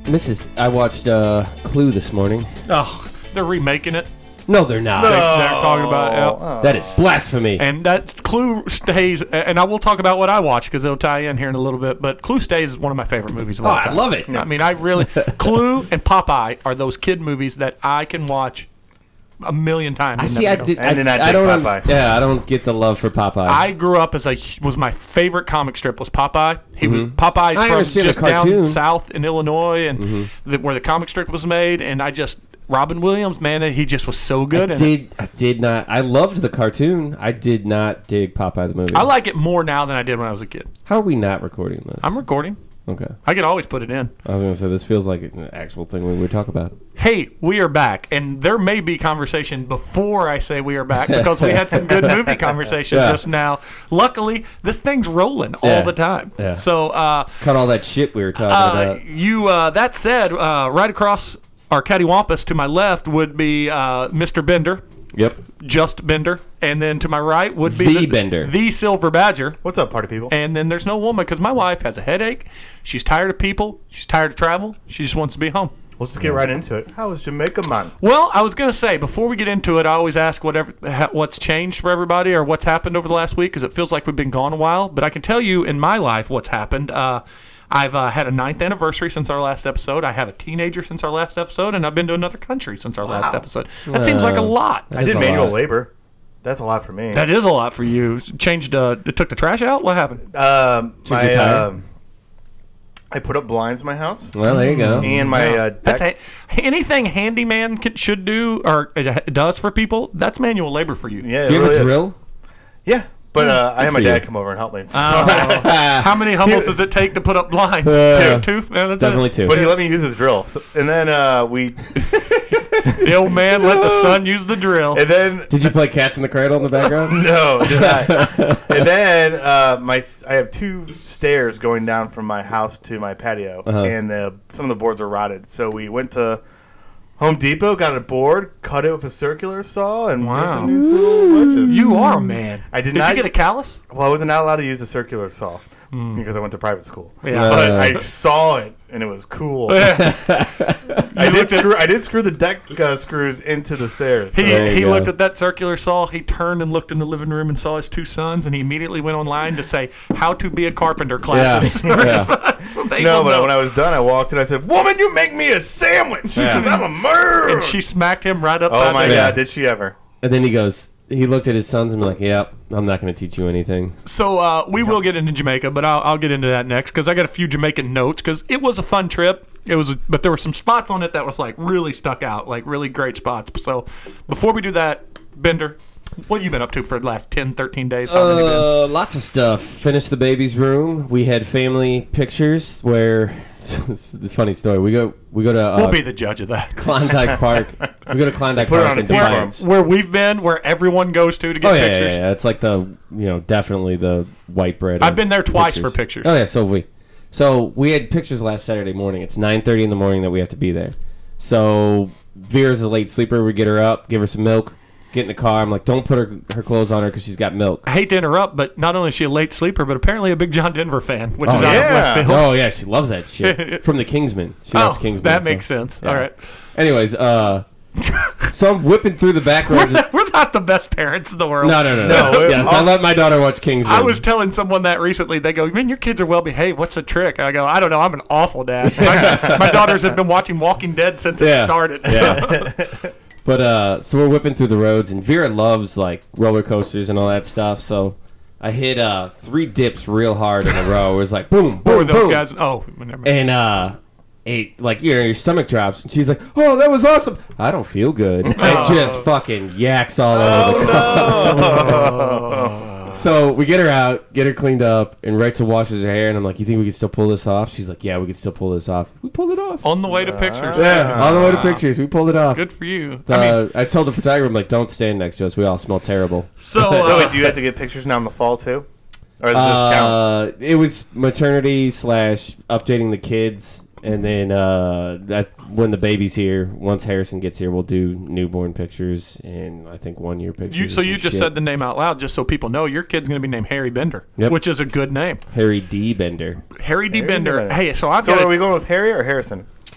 I watched Clue this morning. Oh, they're remaking it. No, they're not. They're talking about That is blasphemy. And that Clue stays, and I will talk about what I watch because it'll tie in here in a little bit. But Clue stays is one of my favorite movies of all time. I love it. I mean, I really Clue and Popeye are those kid movies that I can watch a million times. I did. And then I don't. Popeye. Yeah, I don't get the love for Popeye. I grew up was my favorite comic strip was Popeye. Popeye's I from understand just the cartoon. down south in Illinois, and where the comic strip was made. And Robin Williams, man, he just was so good. I did not. I loved the cartoon. I did not dig Popeye the movie. I like it more now than I did when I was a kid. How are we not recording this? I'm recording. Okay. I could always put it in. I was going to say, this feels like an actual thing we would talk about. Hey, we are back, and there may be conversation before I say we are back because we had some good movie conversation just now. Luckily, this thing's rolling all the time. Yeah. So, cut all that shit we were talking about. That said, right across our cattywampus to my left would be Mr. Bender. Yep. Just Bender. And then to my right would be the Bender. The Silver Badger. What's up, party people? And then there's no woman because my wife has a headache. She's tired of people. She's tired of travel. She just wants to be home. Let's just get right into it. How was Jamaica, man? Well, I was going to say, before we get into it, I always ask what's changed for everybody or what's happened over the last week because it feels like we've been gone a while. But I can tell you in my life what's happened. I've had a 9th anniversary since our last episode. I have a teenager since our last episode, and I've been to another country since our last episode. That seems like a lot. I did manual labor. That's a lot for me. That is a lot for you. Changed. It took the trash out. What happened? I put up blinds in my house. Well, there you go. And my anything handyman should do or does for people. That's manual labor for you. Yeah, Do you really have a is. drill? Yeah, but I had my for you. dad come over and help me. How many humbles does it take to put up blinds? Two? Yeah, that's Definitely it. two. But he let me use his drill. So, and then we... The old man let the son use the drill. And then... Did you play Cats in the Cradle in the background? No, did not. And then I have 2 stairs going down from my house to my patio, and some of the boards are rotted. So we went to Home Depot, got a board, cut it with a circular saw, and made some nice little wedges. You are a man. Did you get a callus? Well, I wasn't allowed to use a circular saw because I went to private school. Yeah. But I saw it, and it was cool. I did screw the deck screws into the stairs. So. He looked at that circular saw. He turned and looked in the living room and saw his 2 sons, and he immediately went online to say how to be a carpenter classes. So but when I was done, I walked in. I said, "Woman, you make me a sandwich because I'm a murderer." And she smacked him right upside. Oh my the God, did she ever? And then he looked at his sons and be like, "Yep, I'm not going to teach you anything." So we will get into Jamaica, but I'll get into that next because I got a few Jamaican notes because it was a fun trip. But there were some spots on it that was like really stuck out, like really great spots. So before we do that, Bender, what have you been up to for the last 10, 13 days? How many been? Lots of stuff. Finished the baby's room. We had family pictures where it's a funny story. We go to We'll be the judge of that. Klondike Park. We go to Klondike Put it Park on in a t-shirt. Defiance. Where we've been, where everyone goes to get pictures. Yeah. It's like definitely the white bread. I've been there twice for pictures. Oh yeah, so have we. So we had pictures last Saturday morning. It's 9:30 in the morning that we have to be there. So Vera's a late sleeper. We get her up, give her some milk, get in the car. I'm like, don't put her clothes on her because she's got milk. I hate to interrupt, but not only is she a late sleeper, but apparently a big John Denver fan, which is out yeah. of left field. Oh yeah, she loves that shit. From the Kingsman. She loves Kingsman. That makes sense. Yeah. All right. Anyways, so I'm whipping through the back roads. We're not the best parents in the world. No. Yes, I let my daughter watch Kingsman. I was telling someone that recently. They go, "Man, your kids are well behaved. What's the trick?" I go, "I don't know. I'm an awful dad. My daughters have been watching Walking Dead since it started." Yeah. But so we're whipping through the roads, and Vera loves like roller coasters and all that stuff. So I hit 3 dips real hard in a row. It was like boom, boom, What were those boom. guys? Oh, never mind. And your stomach drops, and she's like, "Oh, that was awesome." I don't feel good. It just fucking yaks all over the car. So we get her out, get her cleaned up, and Rachel washes her hair, and I'm like, "You think we can still pull this off?" She's like, "Yeah, we can still pull this off." We pulled it off. On the way to pictures. Yeah, on the way to pictures, we pulled it off. Good for you. I told the photographer, I'm like, "Don't stand next to us. We all smell terrible." So wait, do you have to get pictures now in the fall too? Or does this count? It was maternity / updating the kids. And then when the baby's here, once Harrison gets here, we'll do newborn pictures and I think 1-year pictures. So you just said the name out loud just so people know your kid's going to be named Harry Bender, which is a good name. Harry D. Bender. Harry D. Bender. Hey, so are we going with Harry or Harrison?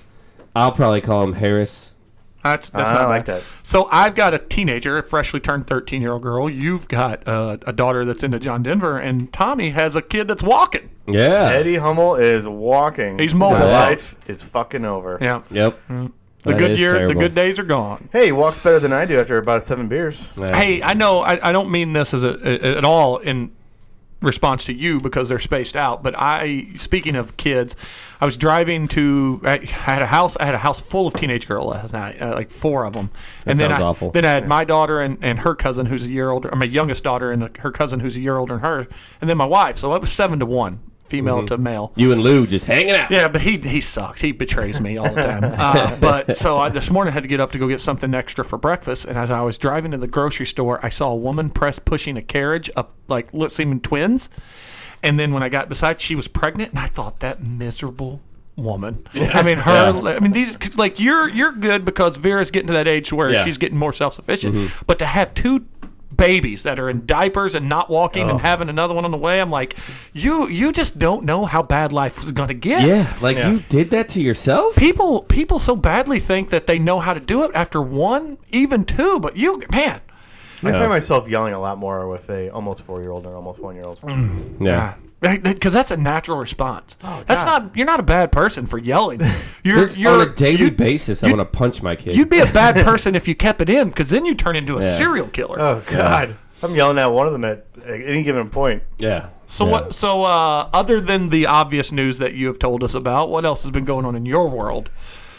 I'll probably call him Harris. That's I not like bad. that. So I've got a teenager, a freshly turned 13-year-old girl. You've got a daughter that's into John Denver, and Tommy has a kid that's walking. Yeah. Eddie Hummel is walking. He's mobile. His Yeah. life is fucking over. Yeah. Yep. The That good is year, the terrible. good days are gone. Hey, he walks better than I do after about 7 beers. Yeah. Hey, I know I don't mean this as at all in response to you because they're spaced out, but speaking of kids, I was driving to I had a house full of teenage girls last night, like 4 of them. And then sounds awful. Then I had my daughter and her cousin who's a year older, or my youngest daughter and her cousin who's a year older than her, and then my wife. So it was 7-1, female to male. You and Lou just hanging out. Yeah, but he sucks. He betrays me all the time. But so this morning I had to get up to go get something extra for breakfast, and as I was driving to the grocery store, I saw a woman pushing a carriage of like seeming twins, and then when I got beside, she was pregnant, and I thought that miserable woman. I mean I mean these like you're good because Vera's getting to that age where Yeah. she's getting more self-sufficient, but to have 2 babies that are in diapers and not walking and having another one on the way, I'm like, you just don't know how bad life is going to get. Yeah. Like you did that to yourself? People so badly think that they know how to do it after 1, even 2, but man. I find myself yelling a lot more with a almost 4-year-old and almost 1-year-old. Yeah. Because that's a natural response. That's not. You're not a bad person for yelling. You're On a daily basis, I want to punch my kid. You'd be a bad person if you kept it in, because then you turn into a serial killer. Oh, God. I'm yelling at one of them at any given point. Yeah. So Yeah. what? So other than the obvious news that you have told us about, what else has been going on in your world?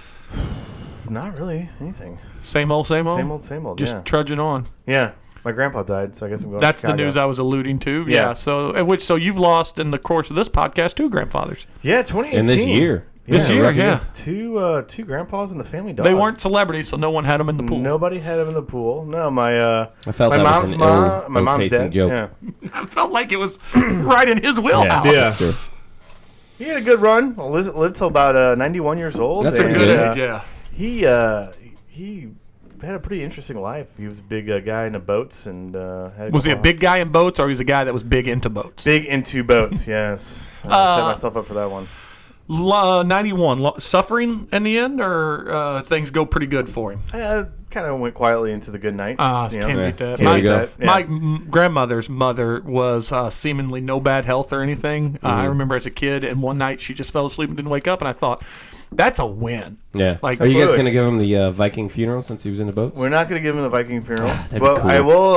Not really anything. Same old, same old. Same old, Just yeah. trudging on. Yeah. My grandpa died, so I guess I'm going That's to the Chicago. news I was alluding to. Yeah. Yeah. So you've lost in the course of this podcast 2 grandfathers. Yeah, 2018. In this year. This year, rough yeah. Two grandpas and the family dog. They weren't celebrities, so no one had them in the pool. Nobody had him in the pool. No, my I felt my that mom's was an mom, my mom's ill-tasting dad. joke. Yeah. I felt like it was right in his wheelhouse. Yeah. That's true. He had a good run. Lived till about 91 years old. That's a and, good Good age, He he had a pretty interesting life. He was a big guy into boats and had Was he a big guy in boats, or he was a guy that was big into boats? big into boats? Yes, I set myself up for that one. 91, suffering in the end, or things go pretty good for him? Kind of went quietly into the good night. Can't beat that. There you go. My grandmother's mother was seemingly no bad health or anything. I remember as a kid, and one night she just fell asleep and didn't wake up, and I thought, that's a win. Yeah. Like- Are you guys Absolutely. going to give him the Viking funeral since he was in the boats? We're not going to give him the Viking funeral, that'd be but cool. I will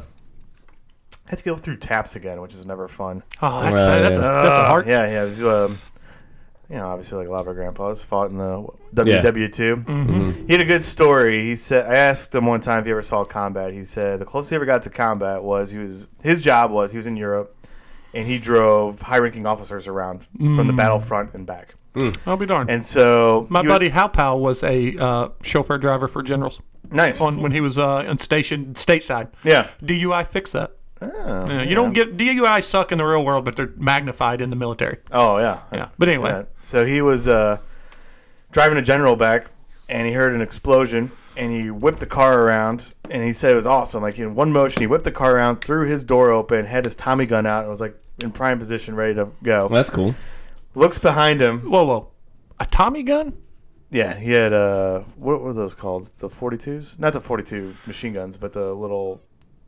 have to go through taps again, which is never fun. Oh, Right, that's a hard. Yeah. It was, obviously like a lot of our grandpas fought in the WW2. Mm-hmm. He had a good story. He said, I asked him one time if he ever saw combat. He said the closest he ever got to combat was his job was he was in Europe, and he drove high-ranking officers around from the battlefront and back. I'll be darned. And so My he buddy Hal Powell was a chauffeur driver for generals nice. when he was on station stateside. Yeah. DUI fixed that. Oh, Yeah, you don't get DUI suck in the real world, but they're magnified in the military. Oh yeah. Yeah. But I see anyway. that. So he was driving a general back, and he heard an explosion, and he whipped the car around, and he said it was awesome. Like in one motion, he whipped the car around, threw his door open, had his Tommy gun out, and was like in prime position, ready to go. Well, that's cool. Looks behind him. Whoa. A Tommy gun? Yeah, he had what were those called? The 42s? Not the 42 machine guns, but the little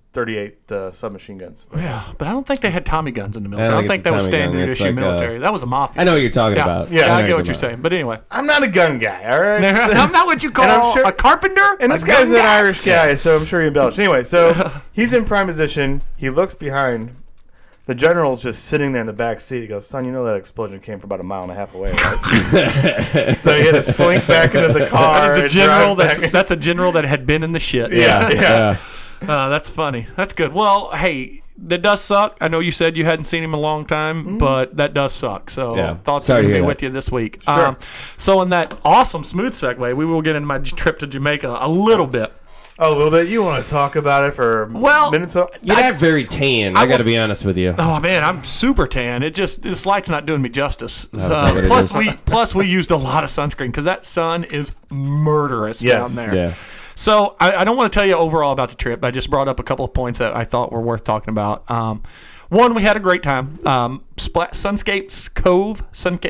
38 submachine guns. Yeah, but I don't think they had Tommy guns in the military. I don't don't think think it's that a was Tommy gun. standard It's issue like, military. That was a mafia. I know what you're talking Yeah, about. yeah, I know get what you're talking saying. But anyway, I'm not a gun guy, all right? I'm not what you And I'm call sure- a carpenter. And a this guy's gun an guy. Irish guy, so I'm sure he embellished. Anyway, so he's in prime position. He looks behind. The general's just sitting there in the back seat. He goes, "Son, you know that explosion came from about a mile and a half away, right?" So he had to slink back into the car. That is a and general. drive back. That's a general that had been in the shit. Yeah. That's funny. That's good. Well, hey, that does suck. I know you said you hadn't seen him in a long time, but that does suck. So Yeah. thoughts Sorry are to going to hear be that. with you this week. Sure. So in that awesome smooth segue, we will get into my trip to Jamaica a little bit. Oh, a little bit. You want to talk about it for minutes? You're not very tan. I got to be honest with you. Oh man, I'm super tan. This light's not doing me justice. that what it is? Plus we used a lot of sunscreen because that sun is murderous Yes. down there. Yeah. So I don't want to tell you overall about the trip. I just brought up a couple of points that I thought were worth talking about. One, we had a great time. Sunscape Cove,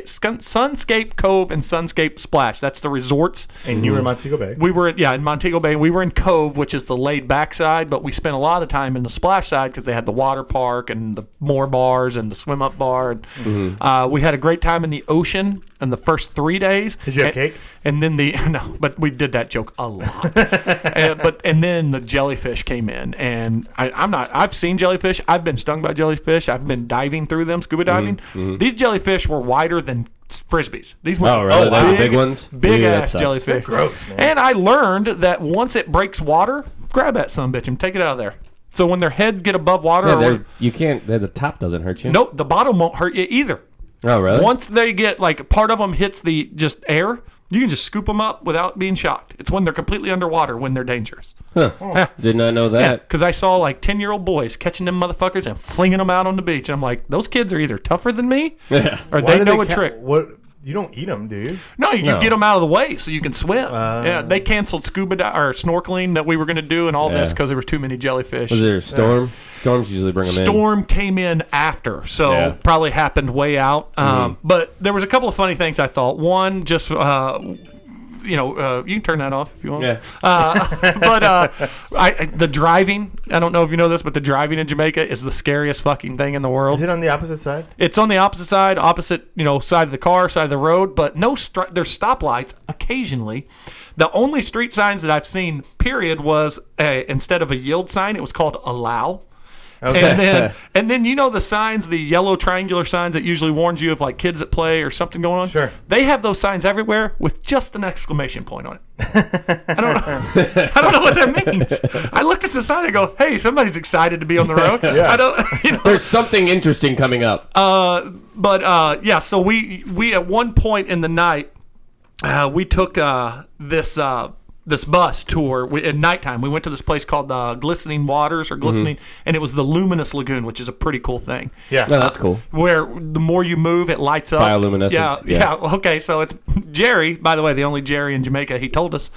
and Sunscape Splash. That's the resorts. And you were in Montego Bay. We were in Montego Bay. We were in Cove, which is the laid back side, but we spent a lot of time in the Splash side because they had the water park and the more bars and the swim up bar. And, we had a great time in the ocean in the first 3 days. Did you have cake? And then no, but we did that joke a lot. and then the jellyfish came in, and I've seen jellyfish. I've been stung by jellyfish. I've been diving through them, scuba diving. These jellyfish were wider than frisbees. These were big ones, big ass jellyfish. They're gross, man. And I learned that once it breaks water, grab that sumbitch and take it out of there. So when their heads get above water, you can't. The top doesn't hurt you. No, the bottom won't hurt you either. Oh, really? Once they get, like, part of them hits the just air, you can just scoop them up without being shocked. It's when they're completely underwater when they're dangerous. Huh. Did not know that. Because I saw, like, 10-year-old boys catching them motherfuckers and flinging them out on the beach. And I'm like, those kids are either tougher than me or they know a trick. You don't eat them, do you? No, you get them out of the way so you can swim. Yeah, they canceled or snorkeling that we were going to do and all this because there were too many jellyfish. Was there a storm? Storms usually bring them in. Storm came in after, so probably happened way out. But there was a couple of funny things I thought. One, just you can turn that off if you want. Yeah. But the driving, I don't know if you know this, but the driving in Jamaica is the scariest fucking thing in the world. Is it on the opposite side? It's on the opposite side, side of the car, side of the road, but there's stoplights occasionally. The only street signs that I've seen, period, was instead of a yield sign, it was called allow. Okay. And then the signs, the yellow triangular signs that usually warns you of like kids at play or something going on. Sure. They have those signs everywhere with just an exclamation point on it. I don't know what that means. I looked at the sign and go, "Hey, somebody's excited to be on the road." Yeah. There's something interesting coming up. So we at one point in the night, we took this bus tour at nighttime. We went to this place called Glistening Waters and it was the Luminous Lagoon, which is a pretty cool thing. Yeah, no, that's cool. Where the more you move, it lights up. Bioluminescence. Yeah. Okay, so it's Jerry. By the way, the only Jerry in Jamaica. He told us.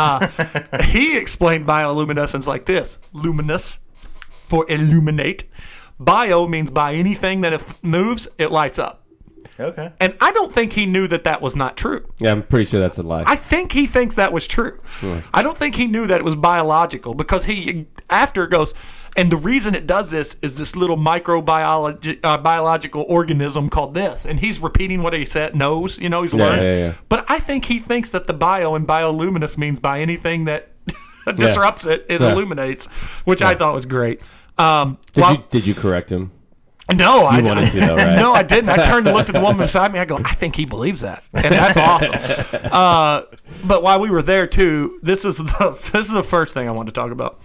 He explained bioluminescence like this: luminous for illuminate. Bio means by anything that if moves, it lights up. Okay. And I don't think he knew that was not true. Yeah, I'm pretty sure that's a lie. I think he thinks that was true. I don't think he knew that it was biological because he after goes, and the reason it does this is this little biological organism called this. And he's repeating what he knows, he's learned. Yeah. But I think he thinks that the bio and bioluminous means by anything that disrupts it illuminates, which I thought was great. Did you correct him? No, I wanted to, though, right? No, I didn't. I turned and looked at the woman beside me. I go, I think he believes that, and that's awesome. But while we were there too, this is the first thing I wanted to talk about.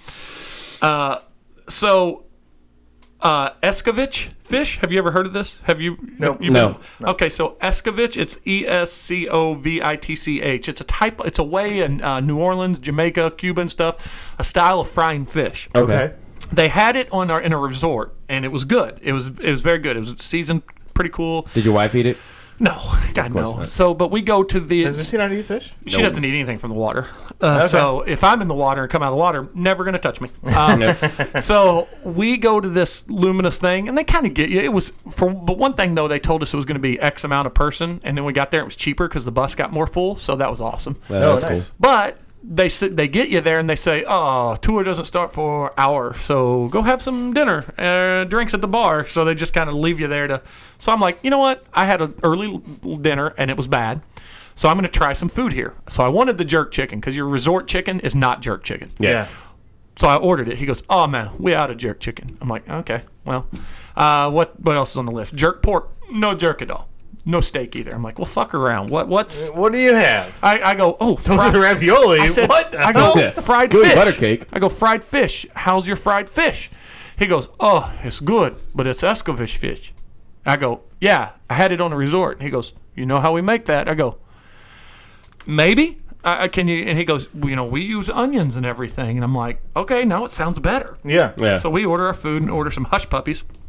Escovitch fish. Have you ever heard of this? Have you? No. Okay, so Escovitch. It's Escovitch. It's a way in New Orleans, Jamaica, Cuba, and stuff. A style of frying fish. Okay. They had it in a resort, and it was good. It was very good. It was seasoned pretty cool. Did your wife eat it? No, God no. Not. So, but we go to the. Does Missy not eat fish? She doesn't eat anything from the water. So if I'm in the water and come out of the water, never going to touch me. So we go to this luminous thing, and they kind of get you. It was but one thing though, they told us it was going to be X amount of person, and then we got there, it was cheaper because the bus got more full. So that was awesome. Well, that's nice. Cool. But they get you there and they say, "Oh, tour doesn't start for an hour, so go have some dinner, drinks at the bar." So they just kind of leave you there to. So I'm like, you know what? I had an early dinner and it was bad, so I'm going to try some food here. So I wanted the jerk chicken because your resort chicken is not jerk chicken. Yeah. So I ordered it. He goes, "Oh man, we out of jerk chicken." I'm like, "Okay, well, what else is on the list? Jerk pork? No jerk at all. No steak either." I'm like, "Well, fuck around. What do you have?" I go, "Oh, ravioli." I said, what? I go, fried good fish. Butter cake. I go, fried fish. How's your fried fish? He goes, "Oh, it's good, but it's Escovitch fish." I go, "Yeah, I had it on a resort." He goes, "You know how we make that?" I go, "Maybe. Can you?" And he goes, "Well, we use onions and everything." And I'm like, "Okay, now it sounds better." Yeah. So we order our food and order some hush puppies.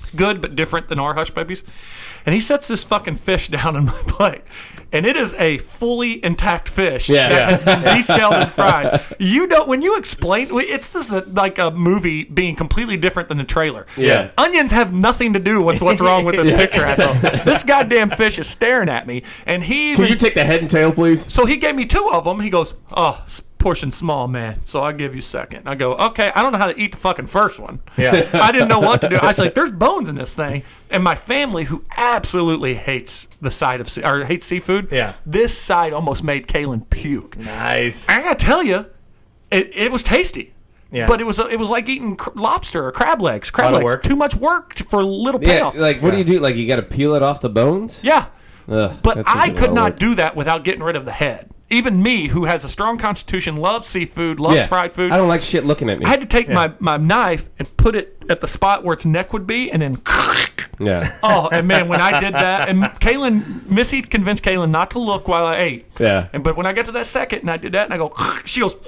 good but different than our Hush Puppies. And he sets this fucking fish down on my plate, and it is a fully intact fish that has been descaled and fried. You don't, when you explain, it's just like a movie being completely different than the trailer. Yeah. Onions have nothing to do with what's wrong with this picture, asshole. This goddamn fish is staring at me, and he. Can you take the head and tail, please? So he gave me 2 of them. He goes, "Oh, portion small, man. So I'll give you second." I go, "Okay, I don't know how to eat the fucking first one." Yeah. I didn't know what to do. I was like, "There's bones in this thing." And my family, who absolutely hates the side of hates seafood, this side almost made Kaylin puke. Nice. I gotta tell you, it was tasty. Yeah. But it was like eating lobster or crab legs. Crab legs. Work. Too much work for little payoff. Like what do you do? Like you got to peel it off the bones? Yeah. Ugh, But I could not do. do that without getting rid of the head. Even me, who has a strong constitution, loves seafood, loves fried food. I don't like shit looking at me. I had to take my knife and put it at the spot where its neck would be, and then. Yeah. Oh, and man, when I did that, and Missy convinced Kaylin not to look while I ate. Yeah. But when I got to that second, and I did that, and I go, she goes.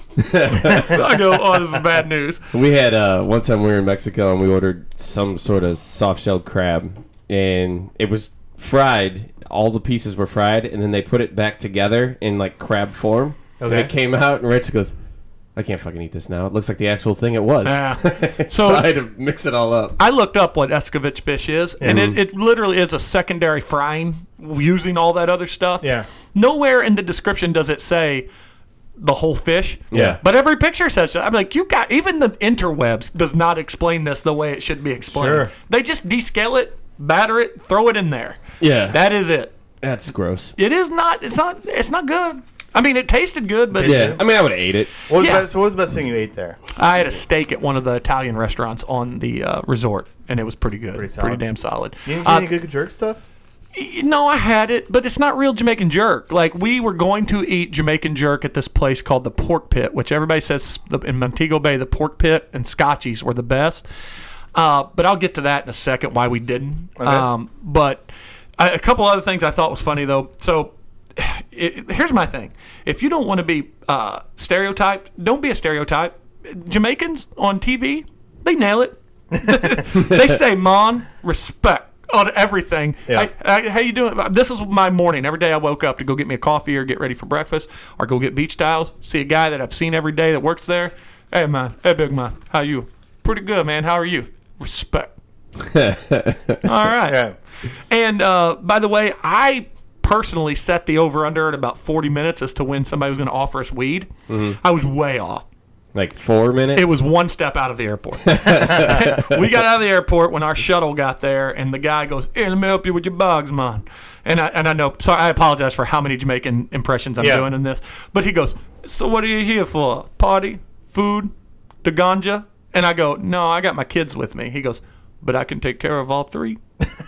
I go, oh, this is bad news. We had one time we were in Mexico and we ordered some sort of soft-shelled crab, and it was fried. All the pieces were fried, and then they put it back together in like crab form. Okay. And it came out, and Rich goes, "I can't fucking eat this now. It looks like the actual thing it was." Yeah. So I had to mix it all up. I looked up what Escovitch fish is, and it literally is a secondary frying using all that other stuff. Yeah. Nowhere in the description does it say the whole fish. Yeah. But every picture says it. I'm like, even the interwebs does not explain this the way it should be explained. Sure. They just descale it, batter it, throw it in there. Yeah. That is it. That's gross. It is not. It's not good. I mean, it tasted good, but Yeah. I mean, I would have ate it. What was the best thing you ate there? I had a steak at one of the Italian restaurants on the resort, and it was pretty good. Pretty damn solid. You didn't get any good jerk stuff? No, I had it, but it's not real Jamaican jerk. Like, we were going to eat Jamaican jerk at this place called the Pork Pit, which everybody says in Montego Bay, the Pork Pit and Scotchies were the best. But I'll get to that in a second, why we didn't. Okay. But a couple other things I thought was funny, though. So here's my thing. If you don't want to be stereotyped, don't be a stereotype. Jamaicans on TV, they nail it. They say, "Mon, respect." On everything. Yeah. How you doing? This is my morning. Every day I woke up to go get me a coffee or get ready for breakfast or go get beach towels. See a guy that I've seen every day that works there. "Hey, man. Hey, big man. How you?" "Pretty good, man. How are you?" "Respect." All right. Yeah. And by the way, I personally set the over-under at about 40 minutes as to when somebody was going to offer us weed. Mm-hmm. I was way off. Like 4 minutes? It was one step out of the airport. We got out of the airport when our shuttle got there, and the guy goes, "Hey, let me help you with your bags, man." And I know, sorry, I apologize for how many Jamaican impressions I'm doing in this. But he goes, "So what are you here for? Party? Food? The ganja?" And I go, "No, I got my kids with me." He goes, "But I can take care of all 3.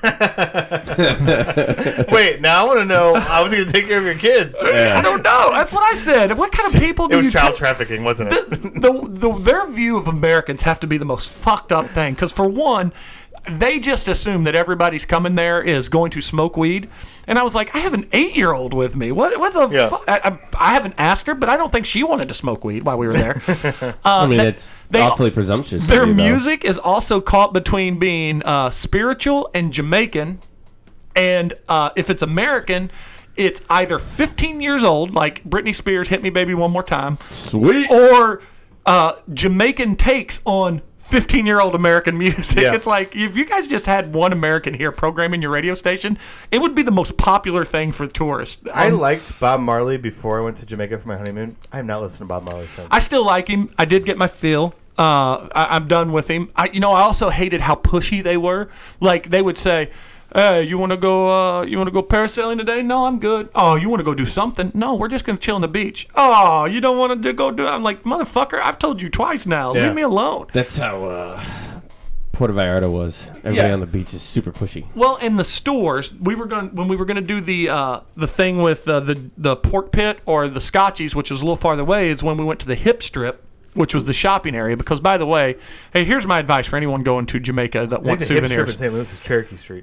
Wait, now I want to know how was he going to take care of your kids? Yeah. I don't know. That's what I said. What kind of people do It was you child trafficking, wasn't it? their view of Americans have to be the most fucked up thing. Because for one, they just assume that everybody's coming there is going to smoke weed. And I was like, I have an 8-year-old with me. What the fuck? I haven't asked her, but I don't think she wanted to smoke weed while we were there. I mean, it's awfully presumptuous. Their music is also caught between being spiritual and Jamaican. And if it's American, it's either 15 years old, like Britney Spears' "Hit Me Baby One More Time," sweet, or Jamaican takes on 15-year-old American music. Yeah. It's like, if you guys just had one American here programming your radio station, it would be the most popular thing for tourists. I liked Bob Marley before I went to Jamaica for my honeymoon. I have not listened to Bob Marley since. I still like him. I did get my fill. I'm done with him. I also hated how pushy they were. Like, they would say, "Hey, you want to go parasailing today?" "No, I'm good." "Oh, you want to go do something?" "No, we're just going to chill on the beach." "Oh, you don't want to go do it?" I'm like, motherfucker, I've told you twice now. Yeah. Leave me alone. That's how Puerto Vallarta was. Everybody on the beach is super pushy. Well, in the stores, when we were going to do the thing with the Pork Pit or the Scotchies, which was a little farther away, is when we went to the Hip Strip, which was the shopping area. Because, by the way, hey, here's my advice for anyone going to Jamaica that wants souvenirs. Hip Strip in St. Louis is Cherokee Street.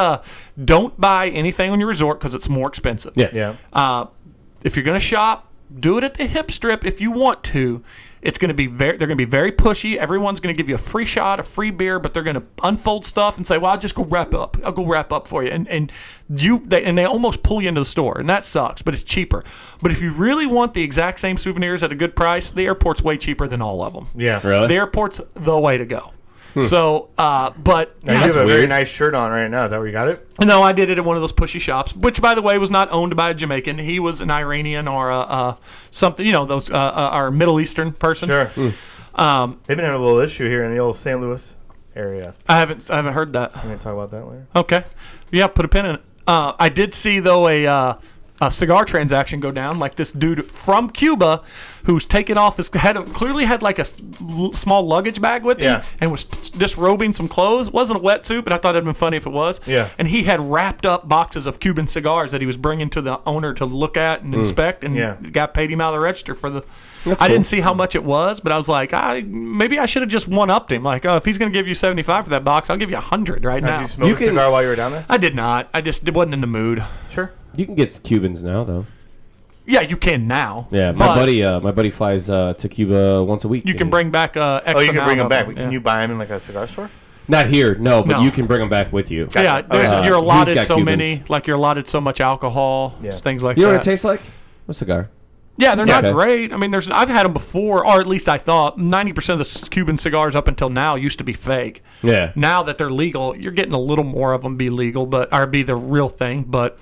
Don't buy anything on your resort because it's more expensive. Yeah. If you're going to shop, do it at the hip strip if you want to. It's going to be they're going to be very pushy. Everyone's going to give you a free shot, a free beer, but they're going to unfold stuff and say, "Well, I'll just go wrap up. I'll go wrap up for you." And they almost pull you into the store, and that sucks. But it's cheaper. But if you really want the exact same souvenirs at a good price, the airport's way cheaper than all of them. Yeah, Really? The airport's the way to go. So, but Now, you have a very weird. nice shirt on right now. Is that where you got it? no, I did it at one of those pushy shops, which, by the way, was not owned by a Jamaican. He was an Iranian or something, those our Middle Eastern person. Sure. They've been having a little issue here in the old St. Louis area. I haven't heard that. I'm going to talk about that later. Okay, yeah, put a pin in it. I did see though a cigar transaction go down. Like this dude from Cuba, who's taken off clearly had like a small luggage bag with him, Yeah. and was disrobing some clothes. It wasn't a wetsuit, but I thought it'd been funny if it was. Yeah. And he had wrapped up boxes of Cuban cigars that he was bringing to the owner to look at and inspect, and Yeah. the guy paid him out of the register for the. That's I cool. didn't see how much it was, but I was like, maybe I should have just one-upped him. Like, if he's going to give you $75 for that box, I'll give you $100 right Did now. you smoke You a can- cigar while you were down there? I did not. I just wasn't in the mood. Sure. You can get Cubans now, though. Yeah, you can now. Yeah, but my buddy flies to Cuba once a week. You can bring back X Oh, you can amount bring them of back. them, Can yeah. you buy them in like a cigar store? Not here, no, but No. you can bring them back with you. Yeah, Okay. you're He's allotted got so Cubans. many. Like you're allotted so much alcohol, Yeah. things like You know that. what it tastes like? A cigar. Yeah, they're not Okay. great. I mean, I've had them before, or at least I thought 90% of the Cuban cigars up until now used to be fake. Yeah. Now that they're legal, you're getting a little more of them be legal, or be the real thing. But,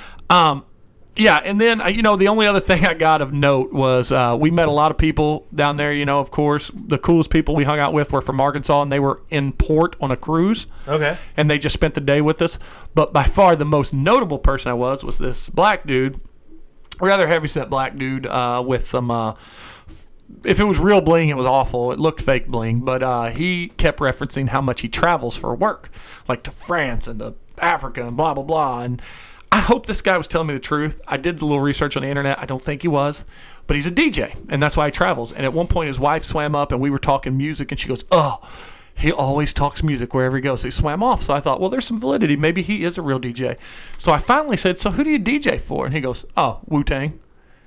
yeah. And then the only other thing I got of note was we met a lot of people down there. Of course, the coolest people we hung out with were from Arkansas, and they were in port on a cruise. Okay. And they just spent the day with us. But by far the most notable person I was this black dude, rather heavyset black dude with some. If it was real bling, it was awful. It looked fake bling, but he kept referencing how much he travels for work, like to France and to Africa and blah blah blah. And I hope this guy was telling me the truth. I did a little research on the internet. I don't think he was, but he's a DJ, and that's why he travels. And at one point, his wife swam up, and we were talking music, and she goes, "Oh, he always talks music wherever he goes." So he swam off. So I thought, well, there's some validity. Maybe he is a real DJ. So I finally said, "So who do you DJ for?" And he goes, "Oh, Wu-Tang."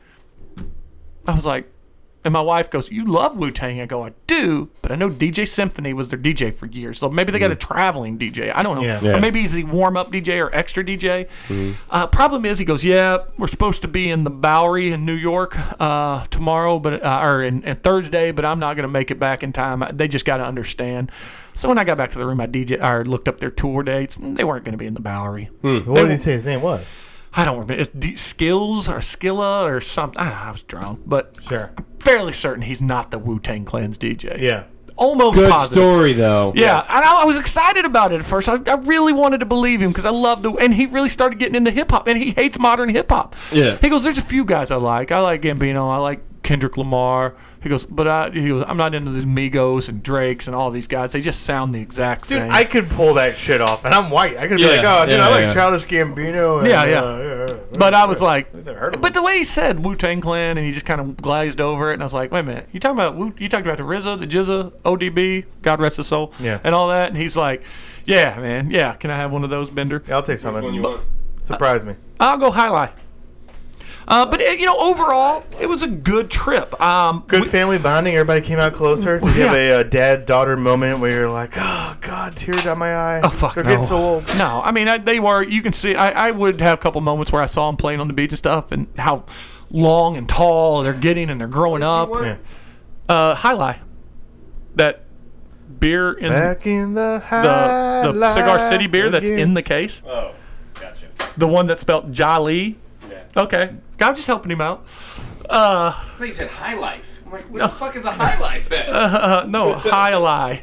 I was like, and my wife goes, "You love Wu-Tang?" I go, "I do, but I know DJ Symphony was their DJ for years. So maybe they got a traveling DJ. I don't know. Yeah. Yeah. Or maybe he's the warm-up DJ or extra DJ." Problem is, he goes, "Yeah, we're supposed to be in the Bowery in New York tomorrow, but or in Thursday, but I'm not going to make it back in time. They just got to understand." So when I got back to the room, I looked up their tour dates. They weren't going to be in the Bowery. What did he say his name was? I don't remember. It's Skills or Skilla or something. I don't know. I was drunk, but Sure. fairly certain he's not the Wu-Tang Clan's DJ. Yeah. Almost Good positive. story, though. Yeah, and I was excited about it at first. I really wanted to believe him because I loved and he really started getting into hip hop, and he hates modern hip hop. Yeah. He goes, "There's a few guys I like. I like Gambino. I like Kendrick Lamar." He goes, "But I'm not into these Migos and Drakes and all these guys. They just sound the exact Dude, same." I could pull that shit off, and I'm white. I could be Yeah, like, "Oh, dude, yeah, I like yeah. Childish Gambino." And, Yeah. But I was like, I've heard of him. but the way he said Wu-Tang Clan, and he just kind of glazed over it, and I was like, wait a minute, you talking about you talking about the RZA, the GZA, ODB, God rest his soul, Yeah. and all that, and he's like, yeah, man, yeah, can I have one of those, Bender? Yeah, I'll take something. Surprise me. I'll go highlight. But overall, it was a good trip. Good family bonding. Everybody came out closer. Did you Yeah. have a dad-daughter moment where you're like, "Oh God, tears down my eye"? Oh fuck They're no! getting so old. No, I mean they were. You can see. I would have a couple moments where I saw them playing on the beach and stuff, and how long and tall they're getting, and they're growing up. Yeah. High Life. That beer in Back in the the Cigar City beer that's in the case. Oh, gotcha. The one that's spelled Jolly. Yeah. Okay. I'm just helping him out. He said High Life. I'm like, what the fuck is a High Life at? No, High Lie.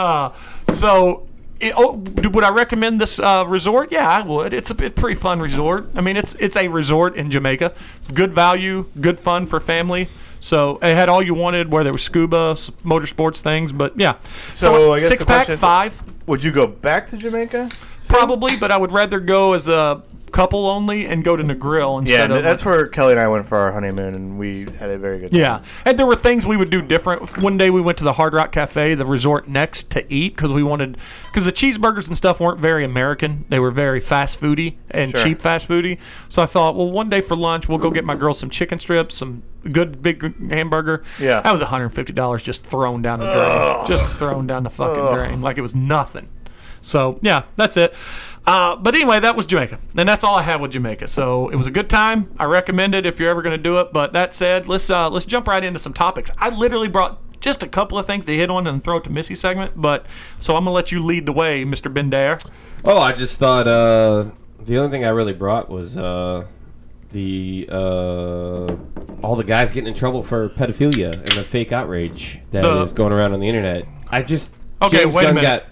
So, would I recommend this resort? Yeah, I would. It's a pretty fun resort. I mean, it's a resort in Jamaica. Good value, good fun for family. So it had all you wanted, where there was scuba, motorsports things. But yeah. So I guess the six pack, question is- 5. Would you go back to Jamaica? probably, but I would rather go as a couple only and go to Negril instead of. That's where Kelly and I went for our honeymoon, and we had a very good time. Yeah, and there were things we would do different. One day we went to the Hard Rock Cafe, the resort next, to eat because the cheeseburgers and stuff weren't very American. They were very fast foody and cheap fast foody. So I thought, well, one day for lunch we'll go get my girl some chicken strips, some good big hamburger. Yeah, that was $150 just thrown down the drain, just thrown down the fucking drain like it was nothing. So, yeah, that's it. But anyway, that was Jamaica. And that's all I had with Jamaica. So, it was a good time. I recommend it if you're ever going to do it. But that said, let's jump right into some topics. I literally brought just a couple of things to hit on and throw it to Missy segment. So, I'm going to let you lead the way, Mr. Bendair. Oh, I just thought the only thing I really brought was all the guys getting in trouble for pedophilia and the fake outrage that is going around on the internet. James Gunn got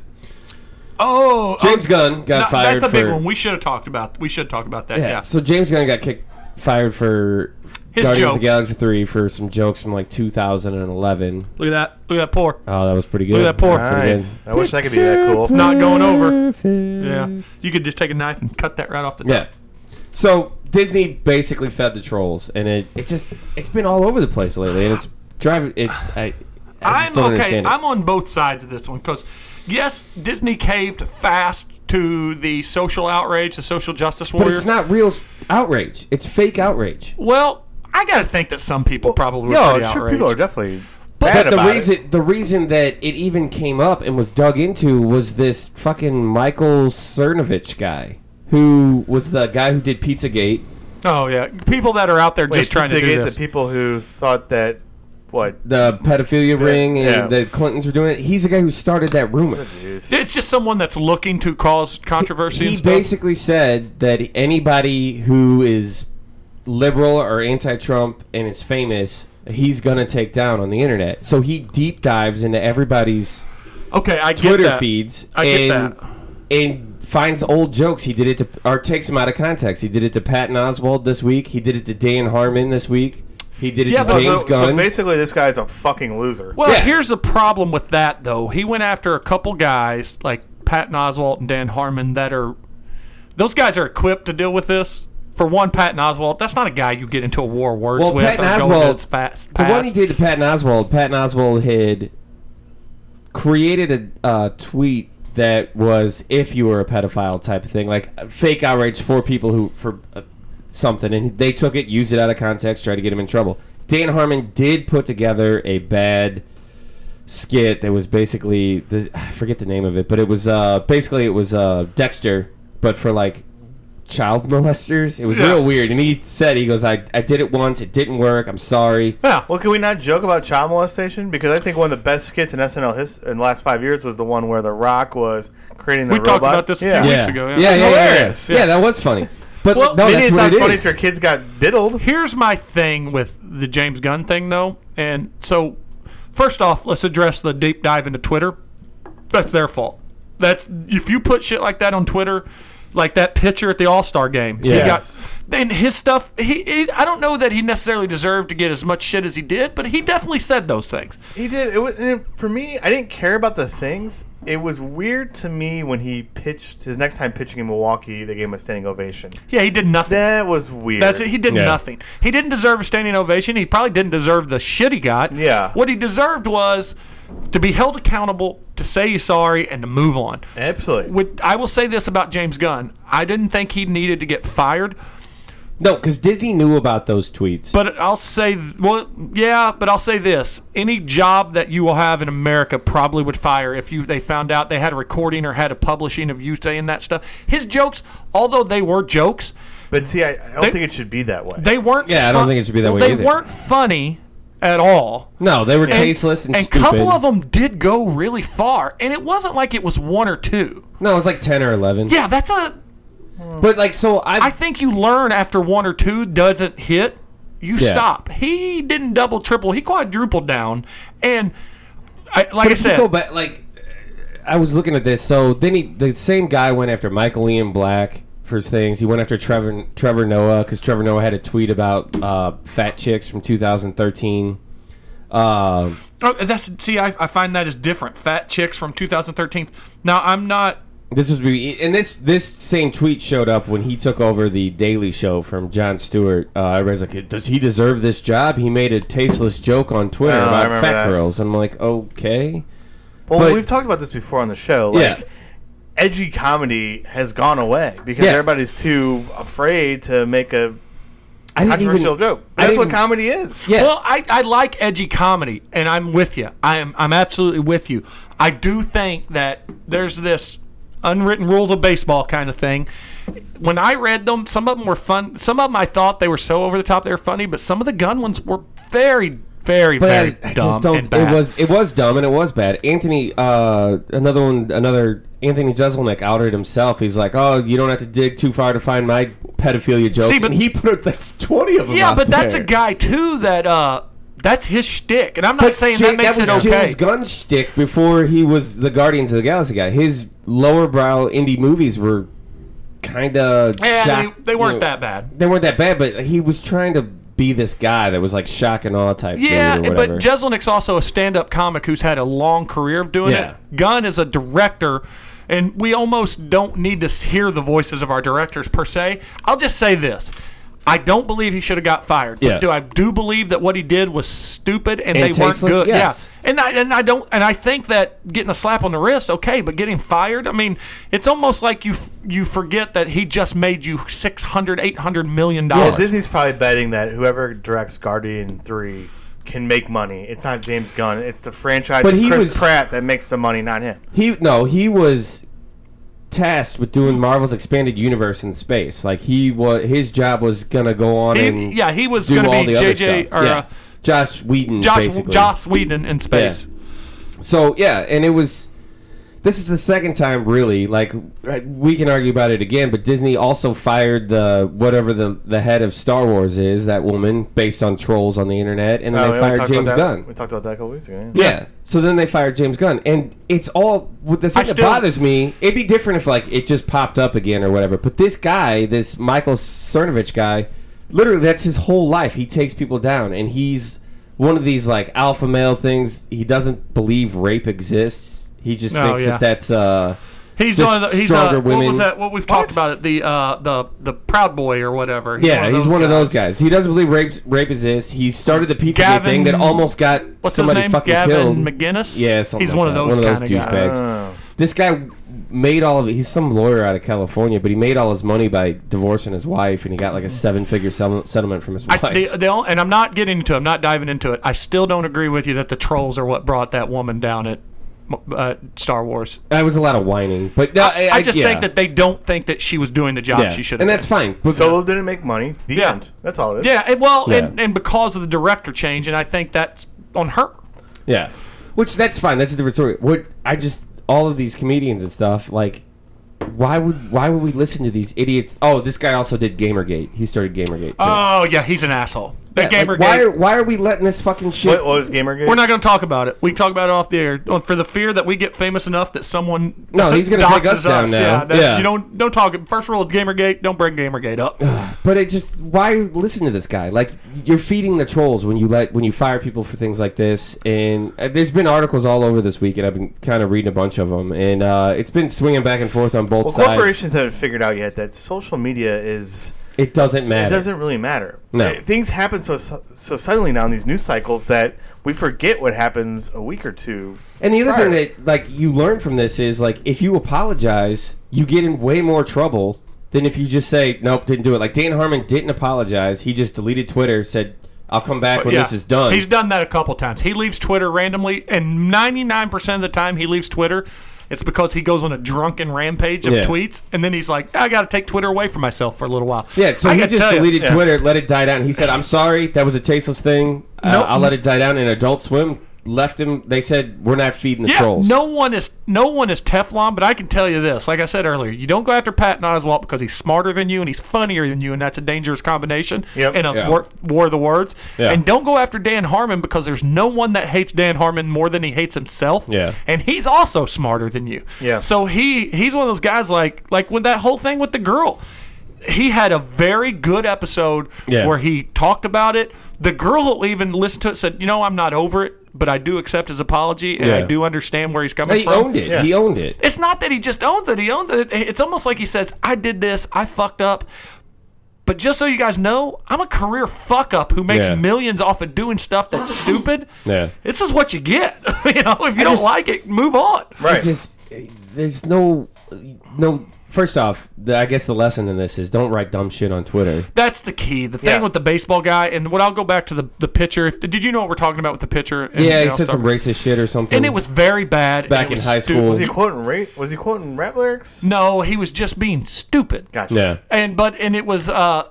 fired. That's a big one. We should talk about that. Yeah. So James Gunn got fired for his Guardians jokes. of the Galaxy 3 for some jokes from like 2011. Look at that pour. Oh, that was pretty good. Look at that pour. Nice. I wish I could be that cool. It's not going over. Yeah. You could just take a knife and cut that right off the top. Yeah. So Disney basically fed the trolls, and it's been all over the place lately, and it's driving it. I just don't understand it. I'm on both sides of this one because, yes, Disney caved fast to the social outrage, the social justice warrior. But it's not real outrage. It's fake outrage. Well, I got to think that some people probably were pretty outraged. People are definitely But the reason that it even came up and was dug into was this fucking Michael Cernovich guy, who was the guy who did Pizzagate. Oh, yeah. People that are out there just trying to do this. The people who thought that... What? The pedophilia ring and the Clintons were doing it. He's the guy who started that rumor. It's just someone that's looking to cause controversy and stuff. He basically said that anybody who is liberal or anti-Trump and is famous, he's going to take down on the internet. So he deep dives into everybody's Twitter feeds. I get that. And finds old jokes. He did it to, or takes them out of context. He did it to Patton Oswalt this week. He did it to Dan Harmon this week. He did it to James Gunn. So basically, this guy's a fucking loser. Well, here's the problem with that, though. He went after a couple guys like Patton Oswalt and Dan Harmon those guys are equipped to deal with this. For one, Patton Oswalt, that's not a guy you get into a war of words with. Patton Oswalt, the one he did to Patton Oswalt had created a tweet that was if you were a pedophile type of thing, like fake outrage for people for something, and they took it, used it out of context, tried to get him in trouble. Dan Harmon did put together a bad skit that was basically I forget the name of it, but it was Dexter, but for like child molesters. It was real weird, and he goes, I did it once, it didn't work, I'm sorry. Yeah. Well, can we not joke about child molestation? Because I think one of the best skits in SNL in the last 5 years was the one where The Rock was creating the robot. We talked about this a few weeks ago. Yeah, that was funny. But maybe it's not funny if your kids got diddled. Here's my thing with the James Gunn thing, though. And so, first off, let's address the deep dive into Twitter. That's their fault. If you put shit like that on Twitter, like that picture at the All-Star game. And his stuff, I don't know that he necessarily deserved to get as much shit as he did, but he definitely said those things. He did. For me, I didn't care about the things. It was weird to me when he pitched his next time pitching in Milwaukee, they gave him a standing ovation. Yeah, he did nothing. That was weird. That's it. He did nothing. He didn't deserve a standing ovation. He probably didn't deserve the shit he got. Yeah. What he deserved was to be held accountable, to say you're sorry, and to move on. Absolutely. I will say this about James Gunn. I didn't think he needed to get fired. No, because Disney knew about those tweets. But I'll say, but I'll say this. Any job that you will have in America probably would fire if they found out they had a recording or had a publishing of you saying that stuff. His jokes, although they were jokes. But see, I don't think it should be that way. They weren't. Yeah, I don't think it should be that way either. They weren't funny at all. No, they were tasteless and stupid. And a couple of them did go really far. And it wasn't like it was one or two. No, it was like 10 or 11. Yeah, that's a... But like, so I think you learn after one or two doesn't hit, you stop. He didn't double, triple. He quadrupled down. And I said... Go back, I was looking at this. So then the same guy went after Michael Ian Black for his things. He went after Trevor Noah because Trevor Noah had a tweet about fat chicks from 2013. I find that is different. Fat chicks from 2013. Now, I'm not this same tweet showed up when he took over the Daily Show from Jon Stewart. Everybody's like, does he deserve this job? He made a tasteless joke on Twitter about fat girls. I'm like, okay. Well, but we've talked about this before on the show. Like, edgy comedy has gone away because everybody's too afraid to make a controversial joke. That's what comedy is. Yeah. Well, I like edgy comedy, and I'm with you. I'm absolutely with you. I do think that there's this unwritten rules of baseball kind of thing. When I read them, some of them were fun. Some of them I thought they were so over the top they were funny, but some of the gun ones were very, very, very dumb and bad. It was dumb and it was bad. Anthony, another Anthony Jeselnik outed himself. He's like, "Oh, you don't have to dig too far to find my pedophilia jokes." And he put like 20 of them. Yeah, out but there. That's a guy too that that's his shtick, and I'm not saying that makes it okay. James Gunn's shtick before he was the Guardians of the Galaxy guy. His lower brow indie movies were kind of they weren't that bad. They weren't that bad, but he was trying to be this guy that was like shock and awe type. Yeah, thing or but whatever. Jeselnik's also a stand-up comic who's had a long career of doing it. Gunn is a director, and we almost don't need to hear the voices of our directors per se. I'll just say this. I don't believe he should have got fired. But I do believe that what he did was stupid and they weren't good. Yes. Yeah. And I think that getting a slap on the wrist, okay, but getting fired, I mean, it's almost like you forget that he just made you $600-800 million. Well, Disney's probably betting that whoever directs Guardian 3 can make money. It's not James Gunn. It's the franchise. It's Chris Pratt that makes the money, not him. He was tasked with doing Marvel's expanded universe in space. Like his job was gonna go on he was gonna be JJ or Joss Whedon, Joss Whedon in space. Yeah. So and it was. This is the second time, really. Like we can argue about it again, but Disney also fired whatever the head of Star Wars is, that woman, based on trolls on the internet, and then they fired James Gunn. We talked about that a couple weeks ago. Yeah. So then they fired James Gunn, and it's all the thing that bothers me. It'd be different if like it just popped up again or whatever. But this guy, this Michael Cernovich guy, literally that's his whole life. He takes people down, and he's one of these like alpha male things. He doesn't believe rape exists. He just thinks that's he's stronger women. What was that? What we've talked about it, the Proud Boy or whatever. He's one of those guys. He doesn't believe rape exists. He started the Pizzagate thing that almost got somebody fucking killed. Gavin McGinnis. Yeah, he's one of those kind of guys. Oh. This guy made all of it. He's some lawyer out of California, but he made all his money by divorcing his wife, and he got like a 7-figure settlement from his wife. And I'm not getting into it. I'm not diving into it. I still don't agree with you that the trolls are what brought that woman down at Star Wars. That was a lot of whining, but I just think that they don't think that she was doing the job she should have. And that's fine. Solo didn't make money. The end. That's all it is. Yeah, and because of the director change, and I think that's on her. Yeah, which that's fine. That's a different story. All of these comedians and stuff, like, why would we listen to these idiots? Oh, this guy also did Gamergate. He started Gamergate too. Oh yeah, he's an asshole. Gamergate. Like, why are we letting this fucking shit? What was Gamergate? We're not going to talk about it. We can talk about it off the air for the fear that we get famous enough that someone he's going to take us down now. You don't talk. First rule of Gamergate: don't bring Gamergate up. But it just why listen to this guy? Like you're feeding the trolls when you fire people for things like this. And there's been articles all over this week, and I've been kind of reading a bunch of them, and it's been swinging back and forth on both sides. Corporations haven't figured out yet that social media is. It doesn't matter. It doesn't really matter. No. Things happen so suddenly now in these news cycles that we forget what happens a week or two. And the other thing that like you learn from this is like if you apologize, you get in way more trouble than if you just say nope, didn't do it. Like Dan Harmon didn't apologize. He just deleted Twitter, said I'll come back when this is done. He's done that a couple times. He leaves Twitter randomly, and 99% of the time he leaves Twitter, it's because he goes on a drunken rampage of tweets, and then he's like, I got to take Twitter away from myself for a little while. Yeah, so he just deleted Twitter, let it die down. He said, I'm sorry, that was a tasteless thing. I'll let it die down. And Adult Swim left him. They said, we're not feeding the trolls. No one is Teflon, but I can tell you this. Like I said earlier, you don't go after Patton Oswalt because he's smarter than you and he's funnier than you, and that's a dangerous combination in a war of the words. Yeah. And don't go after Dan Harmon because there's no one that hates Dan Harmon more than he hates himself. Yeah. And he's also smarter than you. Yeah. So he's one of those guys like with that whole thing with the girl. he had a very good episode where he talked about it. The girl who even listened to it said, I'm not over it, but I do accept his apology, and I do understand where he's coming from. He owned it. Yeah. He owned it. It's not that he just owns it. He owns it. It's almost like he says, I did this. I fucked up. But just so you guys know, I'm a career fuck-up who makes millions off of doing stuff that's stupid. Yeah. This is what you get. If you don't like it, move on. Right. There's no... First off, I guess the lesson in this is don't write dumb shit on Twitter. That's the key. The thing with the baseball guy, and I'll go back to the pitcher. Did you know what we're talking about with the pitcher? And, he said some racist shit or something. And it was very bad. Back in high school. Was he quoting rap lyrics? No, he was just being stupid. Gotcha. Yeah. And it was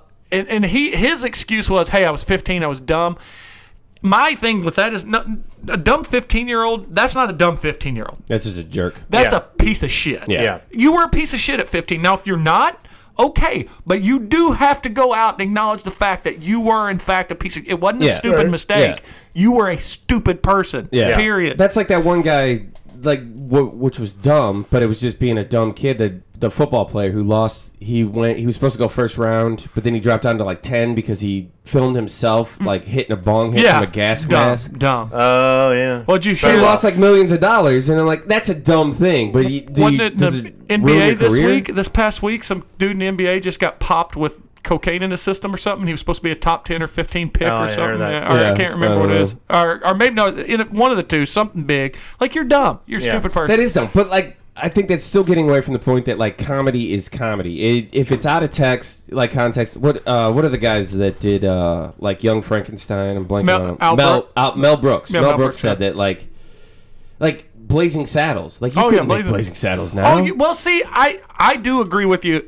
his excuse was, hey, I was 15, I was dumb. My thing with that is a dumb 15-year-old, that's not a dumb 15-year-old. That's just a jerk. That's a piece of shit. Yeah. You were a piece of shit at 15. Now, if you're not, okay. But you do have to go out and acknowledge the fact that you were, in fact, a piece of... It wasn't a stupid mistake. Yeah. You were a stupid person. Yeah. Period. That's like that one guy, which was dumb, but it was just being a dumb kid, the football player who lost. He was supposed to go first round, but then he dropped down to 10 because he filmed himself hitting a bong hit from a gas mask. Dumb. Oh yeah. What'd you hear? He lost millions of dollars, and I'm like, that's a dumb thing. But wasn't it the NBA this past week? Some dude in the NBA just got popped with cocaine in his system or something. He was supposed to be a top 10 or 15 pick or something. I can't remember what it is. Or maybe one of the two, something big. You're dumb. You're a stupid person. That is dumb. But I think that's still getting away from the point that comedy is comedy. If it's out of context, what are the guys that did Young Frankenstein? I'm blanking on Mel Brooks. Yeah, Mel Brooks said that like Blazing Saddles. You couldn't make Blazing Saddles now. Well, see, I do agree with you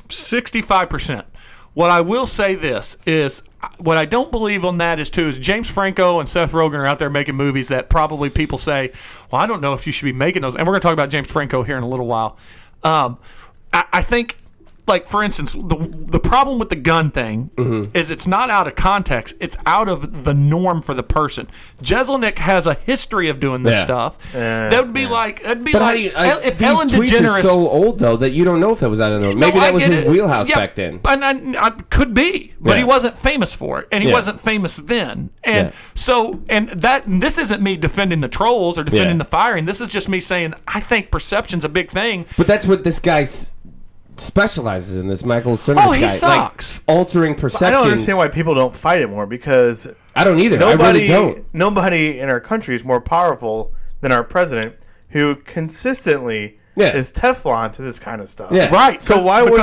65%. What I will say this is, what I don't believe on that is James Franco and Seth Rogen are out there making movies that probably people say, well, I don't know if you should be making those. And we're going to talk about James Franco here in a little while. I think, for instance, the problem with the gun thing is it's not out of context. It's out of the norm for the person. Jeselnik has a history of doing this stuff. That would be if Ellen tweets DeGeneres are so old though that you don't know if that was out of the norm. Maybe that was his wheelhouse back then. And could be, but he wasn't famous for it, and he wasn't famous then. And this isn't me defending the trolls or defending the firing. This is just me saying I think perception's a big thing. But that's what this guy specializes in, this Michael Cimino guy. He sucks. Altering perceptions. I don't understand why people don't fight it more, because I don't either. I really don't. Nobody in our country is more powerful than our president, who consistently is Teflon to this kind of stuff. Yeah. Right. So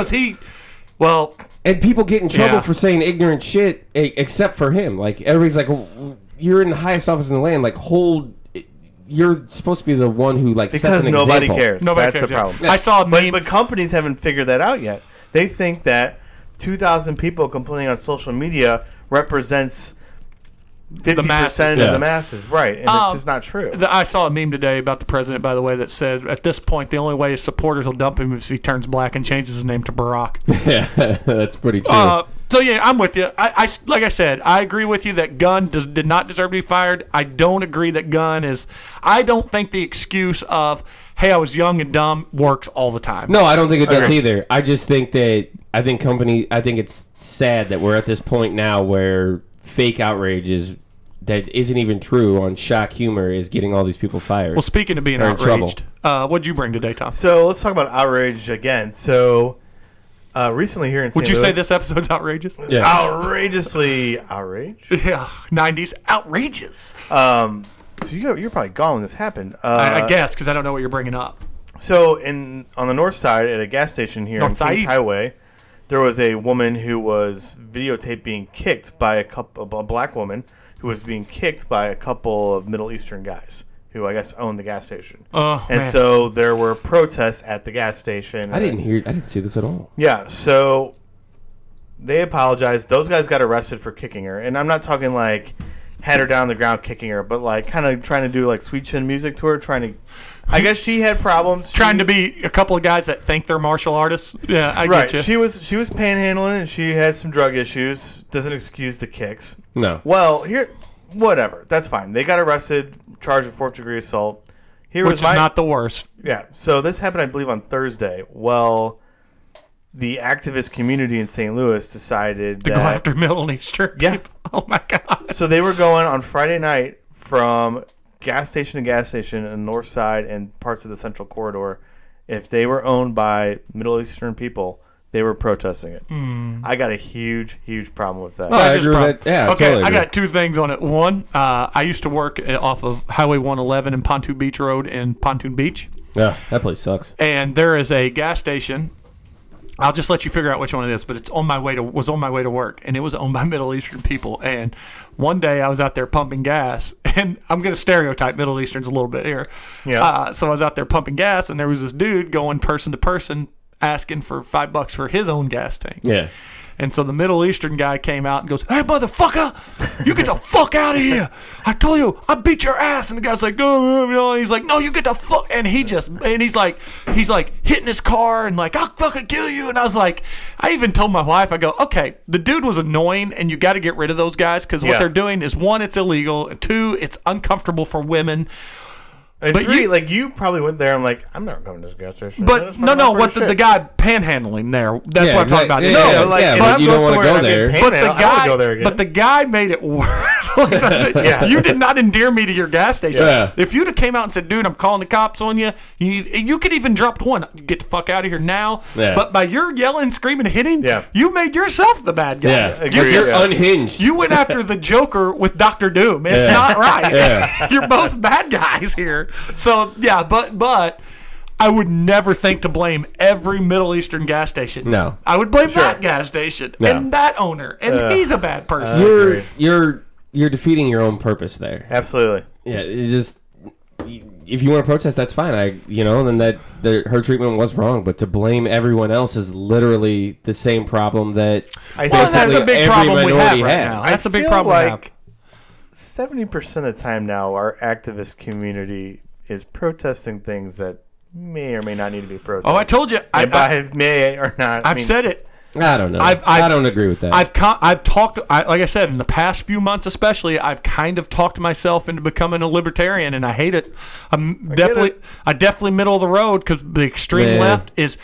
and people get in trouble for saying ignorant shit, except for him. Everybody's like, you're in the highest office in the land. You're supposed to be the one who sets an example. Because nobody cares. That's the problem. Yeah. I saw a meme. But companies haven't figured that out yet. They think that 2,000 people complaining on social media represents 50% of the masses. Right. And it's just not true. I saw a meme today about the president, by the way, that says at this point the only way his supporters will dump him is if he turns black and changes his name to Barack. Yeah, that's pretty true. So yeah, I'm with you. I like I said, I agree with you that Gunn did not deserve to be fired. I don't agree that Gunn is. I don't think the excuse of "Hey, I was young and dumb" works all the time. No, I don't think it does either. I just think that I think it's sad that we're at this point now where fake outrages that isn't even true on shock humor is getting all these people fired. Well, speaking of being outraged, what'd you bring today, Tom? So let's talk about outrage again. So. Recently here in St. Would you Louis, say this episode's outrageous? Yeah. Outrageously outraged. Yeah, 90s outrageous. So you're probably gone when this happened. I guess, because I don't know what you're bringing up. So on the north side at a gas station here on Kings Highway, there was a woman who was videotaped being kicked by a black woman who was being kicked by a couple of Middle Eastern guys who I guess owned the gas station. So there were protests at the gas station. I didn't see this at all. Yeah, so they apologized. Those guys got arrested for kicking her. And I'm not talking had her down on the ground kicking her, but kind of trying to do sweet chin music to her, I guess she had problems. Trying to be a couple of guys that think they're martial artists. Yeah, I get you. She was panhandling and she had some drug issues. Doesn't excuse the kicks. No. Well, whatever. That's fine. They got arrested, charged with 4th degree assault. Which is not the worst. Yeah. So this happened, I believe, on Thursday. Well, the activist community in St. Louis decided to go after Middle Eastern people. Oh my God. So they were going on Friday night from gas station to gas station in the north side and parts of the central corridor. If they were owned by Middle Eastern people, they were protesting it. I got a huge problem with that. Oh, I agree with that. Yeah, okay, totally I agree. got two things on it. One, I used to work off of Highway 111 and Pontoon Beach Road in Pontoon Beach. Yeah, that place sucks. And there is a gas station. I'll just let you figure out which one it is, but it's on my way to work, and it was owned by Middle Eastern people. And one day I was out there pumping gas, and I'm going to stereotype Middle Easterns a little bit here. Yeah. So I was out there pumping gas, and there was this dude going person to person asking for $5 for his own gas tank. Yeah. And so the Middle Eastern guy came out and goes, "Hey, motherfucker, you get the fuck out of here. I told you, I beat your ass." And the guy's like, "Oh," you know, and he's like, "No, you get the fuck." And he's like hitting his car and like, "I'll fucking kill you." And I was like, I even told my wife, I go, "Okay, the dude was annoying and you got to get rid of those guys because what they're doing is, one, it's illegal, and two, it's uncomfortable for women." And But three, you probably went there. I'm like, I'm not going to this gas station. But no, what the guy panhandling there? That's Yeah, what I'm talking about. exactly. No, Yeah, like, yeah, but but you don't want to go there. But the I wanna guy, go there again. but the guy made it worse. You did not endear me to your gas station. Yeah. If you'd have came out and said, "Dude, I'm calling the cops on you," you could even dropped one. Get the fuck out of here now. Yeah. But by your yelling, screaming, hitting, Yeah. you made yourself the bad guy. Yeah. Agreed. You just Yeah. unhinged. you went after the Joker with Dr. Doom. It's Yeah. not right. Yeah. You're both bad guys here. So yeah, but I would never think to blame every Middle Eastern gas station. No. I would blame that gas station No. and that owner, and he's a bad person. You're defeating your own purpose there. Absolutely. Yeah, it just if you want to protest, that's fine. Then her treatment was wrong, but to blame everyone else is literally the same problem that I Well, said that's a big every problem we have minority right has. now. That's a big feel problem we have. like 70% of the time now, our activist community is protesting things that may or may not need to be protested. Oh, I told you. May or not. I've said it. I don't know. I've- I don't agree with that. I've talked, like I said, in the past few months especially, I've kind of talked myself into becoming a libertarian, and I hate it. I definitely middle of the road because the extreme left is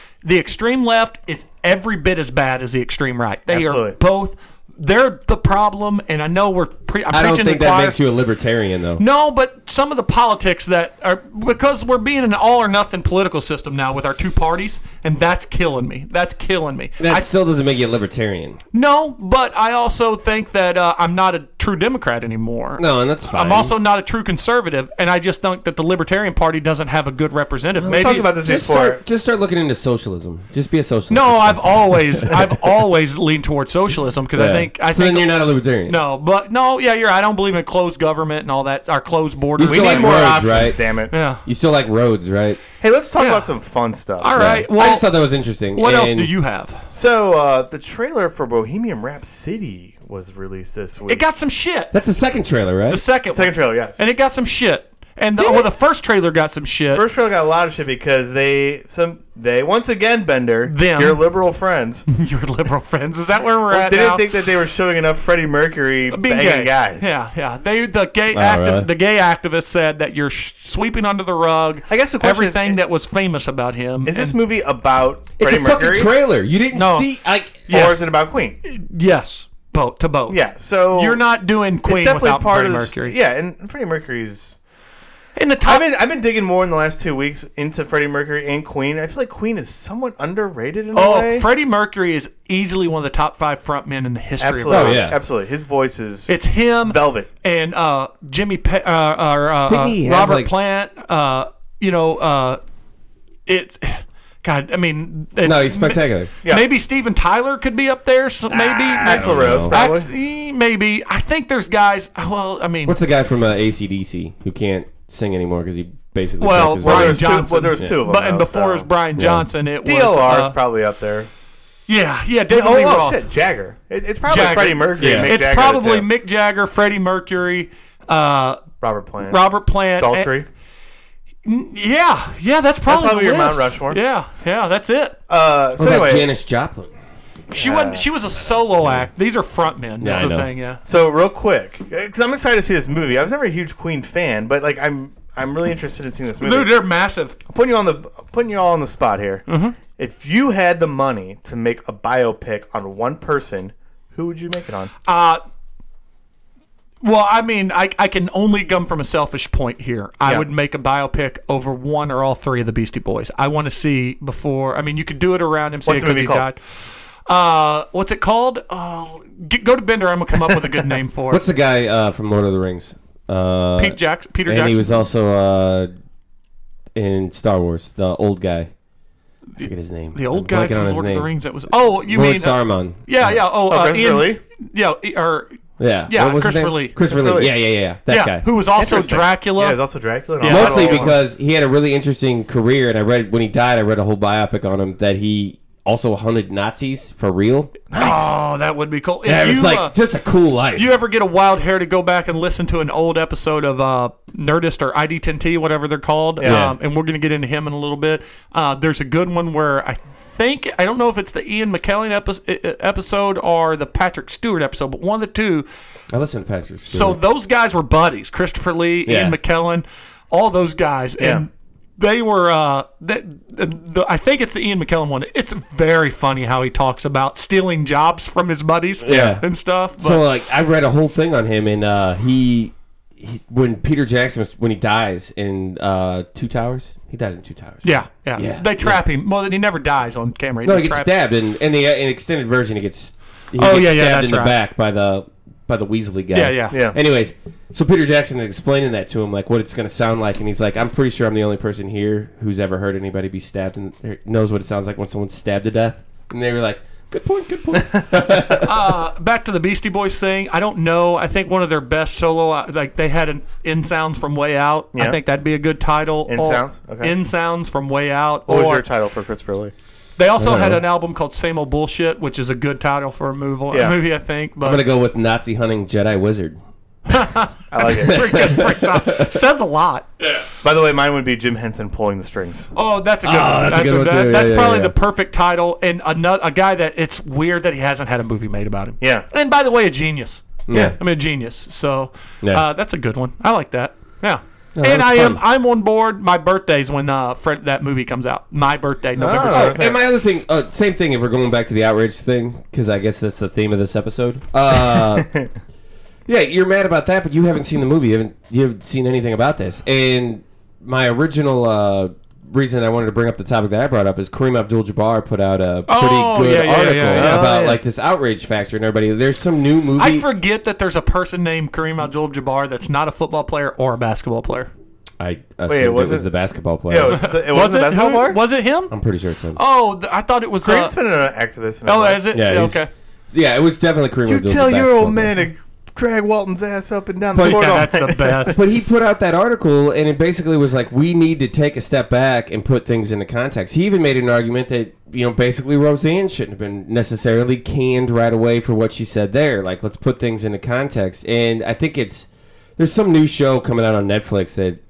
every bit as bad as the extreme right. They Absolutely. are both. They're the problem, and I know I'm I don't preaching think to the that choir. makes you a libertarian, though. No, but some of the politics that are, because we're being an all or nothing political system now with our two parties, and that's killing me. That Still doesn't make you a libertarian. No, but I also think that I'm not a true Democrat anymore. No, and that's fine. I'm also not a true conservative, and I just think that the Libertarian Party doesn't have a good representative. We talked about this before. Just start looking into socialism. Just be a socialist. No, I've always leaned towards socialism because I think So then you're not a libertarian. Yeah, you're right. I don't believe in closed government and all that. Our closed borders. You We still need like more roads, options, right? damn it. Yeah. You still like roads, right? Hey, let's talk Yeah. about some fun stuff. All right. I Well, just thought that was interesting. what else And do you have? So, the trailer for Bohemian Rhapsody was released this week. It got some shit. That's the second trailer, right? The second Second one. trailer, yes. And it got some shit. And the first trailer got some shit. First trailer got a lot of shit because they once again, Bender, Them. your liberal friends, Your liberal friends. Is that where we're at didn't now? think that they were showing enough Freddie Mercury Being banging gay. guys. Yeah. The gay really? the gay activist said that you're sweeping under the rug. I guess the question is- everything that was famous about him. Is this movie about It's Freddie a fucking Mercury? trailer. You didn't No. see Or Yes. is it about Queen? Yes, both. Yeah, so You're not doing it's Queen definitely without part Freddie of this, Mercury. Yeah, and Freddie Mercury's. In the top, I've been digging more in the last 2 weeks into Freddie Mercury and Queen. I feel like Queen is somewhat underrated in a way. Freddie Mercury is easily one of the top 5 frontmen in the history Absolutely, of rock. Oh, yeah. absolutely. His voice is It's him, velvet. and Jimmy Didn't he have, Robert like- Plant. It's God. I mean, No, he's spectacular. Yeah. Maybe Steven Tyler could be up there. So maybe Axl Rose, know. probably. Maybe. I think there's guys. Well, I mean, What's the guy from AC/DC who can't sing anymore because he basically Well, cracked his Brian voice? Johnson. There was two of them. but and though, before it was so. Brian Johnson, it was DLR is probably up there. yeah, David Lee Oh, Roth. shit, Jagger. It's probably Jagger. Freddie Mercury. Yeah. And Mick It's Jagger, probably too. Mick Jagger, Freddie Mercury, Robert Plant. Robert Plant, Daltrey. Yeah, that's probably the your list. Mount Rushmore. Yeah, that's it. So What about anyway, Janis Joplin? She wasn't. She was a solo act. These are frontmen. That's I the know. thing. Yeah. so real quick, because I'm excited to see this movie. I was never a huge Queen fan, but like I'm I'm really interested in seeing this movie. Dude, they're massive. I'm putting you all on the spot here. Mm-hmm. If you had the money to make a biopic on one person, who would you make it on? Well, I mean, I can only come from a selfish point here. I would make a biopic over one or all three of the Beastie Boys. I want to see before. I mean, you could do it around him saying because he died. What's it called? Go to Bender. I'm gonna come up with a good name for it. What's the guy from Lord of the Rings? Peter Jackson. And he was also in Star Wars. The old guy. I forget his name. The old guy from Lord of the Rings. That was. Oh, you Lord mean Saruman? Yeah. Oh, Christopher Lee? Yeah. Yeah, Christopher Lee. Christopher Lee. Yeah. That guy. Who was also Dracula. Yeah, he was also Dracula. Yeah. Mostly because he had a really interesting career, and I read when he died, I read a whole biopic on him that he also hunted Nazis for real. Nice. Oh, that would be cool. Yeah, it was like just a cool life. You ever get a wild hair to go back and listen to an old episode of Nerdist or ID10T, whatever they're called, and we're going to get into him in a little bit. There's a good one where I don't know if it's the Ian McKellen episode or the Patrick Stewart episode, but one of the two. I listened to Patrick Stewart. So those guys were buddies. Christopher Lee, Ian McKellen, all those guys. And they were, I think it's the Ian McKellen one. It's very funny how he talks about stealing jobs from his buddies and stuff. But, so, like, I read a whole thing on him, and he when Peter Jackson, when he dies in Two Towers, he dies in Two Towers. Yeah. They trap him. Well, he never dies on camera. No, he gets stabbed. In the extended version, he gets stabbed in the back by the Weasley guy. Yeah. Anyways, so Peter Jackson is explaining that to him, like what it's going to sound like, and he's like, I'm pretty sure I'm the only person here who's ever heard anybody be stabbed and knows what it sounds like when someone's stabbed to death. And they were like, good point. Back to the Beastie Boys thing. I don't know. I think one of their best solo, like they had an In Sounds from Way Out. Yeah. I think that'd be a good title. In Sounds? Okay. In Sounds from Way Out. What was your title for Christopher Lee? They also had an album called Same Old Bullshit, which is a good title for a movie, I think. But I'm going to go with Nazi Hunting Jedi Wizard. I like it. Pretty good. Pretty solid. Says a lot. Yeah. By the way, mine would be Jim Henson pulling the strings. Oh, that's a good one. That's a good one too. That's probably the perfect title, and a guy that it's weird that he hasn't had a movie made about him. Yeah. And by the way, a genius. Yeah. I mean, a genius. So that's a good one. I like that. Yeah. No, and I'm on board. My birthday's when that movie comes out. My birthday, November 6th. And my other thing, same thing if we're going back to the outrage thing, because I guess that's the theme of this episode. Yeah, you're mad about that, but you haven't seen the movie. You haven't seen anything about this. And my original reason I wanted to bring up the topic that I brought up is Kareem Abdul-Jabbar put out a pretty good article about like this outrage factor and everybody. There's some new movie. I forget that there's a person named Kareem Abdul-Jabbar that's not a football player or a basketball player. I assumed it was the basketball player. Yeah, it wasn't the basketball player? Was it him? I'm pretty sure it's him. Oh, I thought it was... Kareem's been an activist. Oh, is it? Yeah, okay. Yeah, it was definitely Kareem Abdul-Jabbar. You tell your old man to drag Walton's ass up and down the court. That's the best. But he put out that article, and it basically was like, we need to take a step back and put things into context. He even made an argument that, basically Roseanne shouldn't have been necessarily canned right away for what she said there. Like, let's put things into context. And I think there's some new show coming out on Netflix that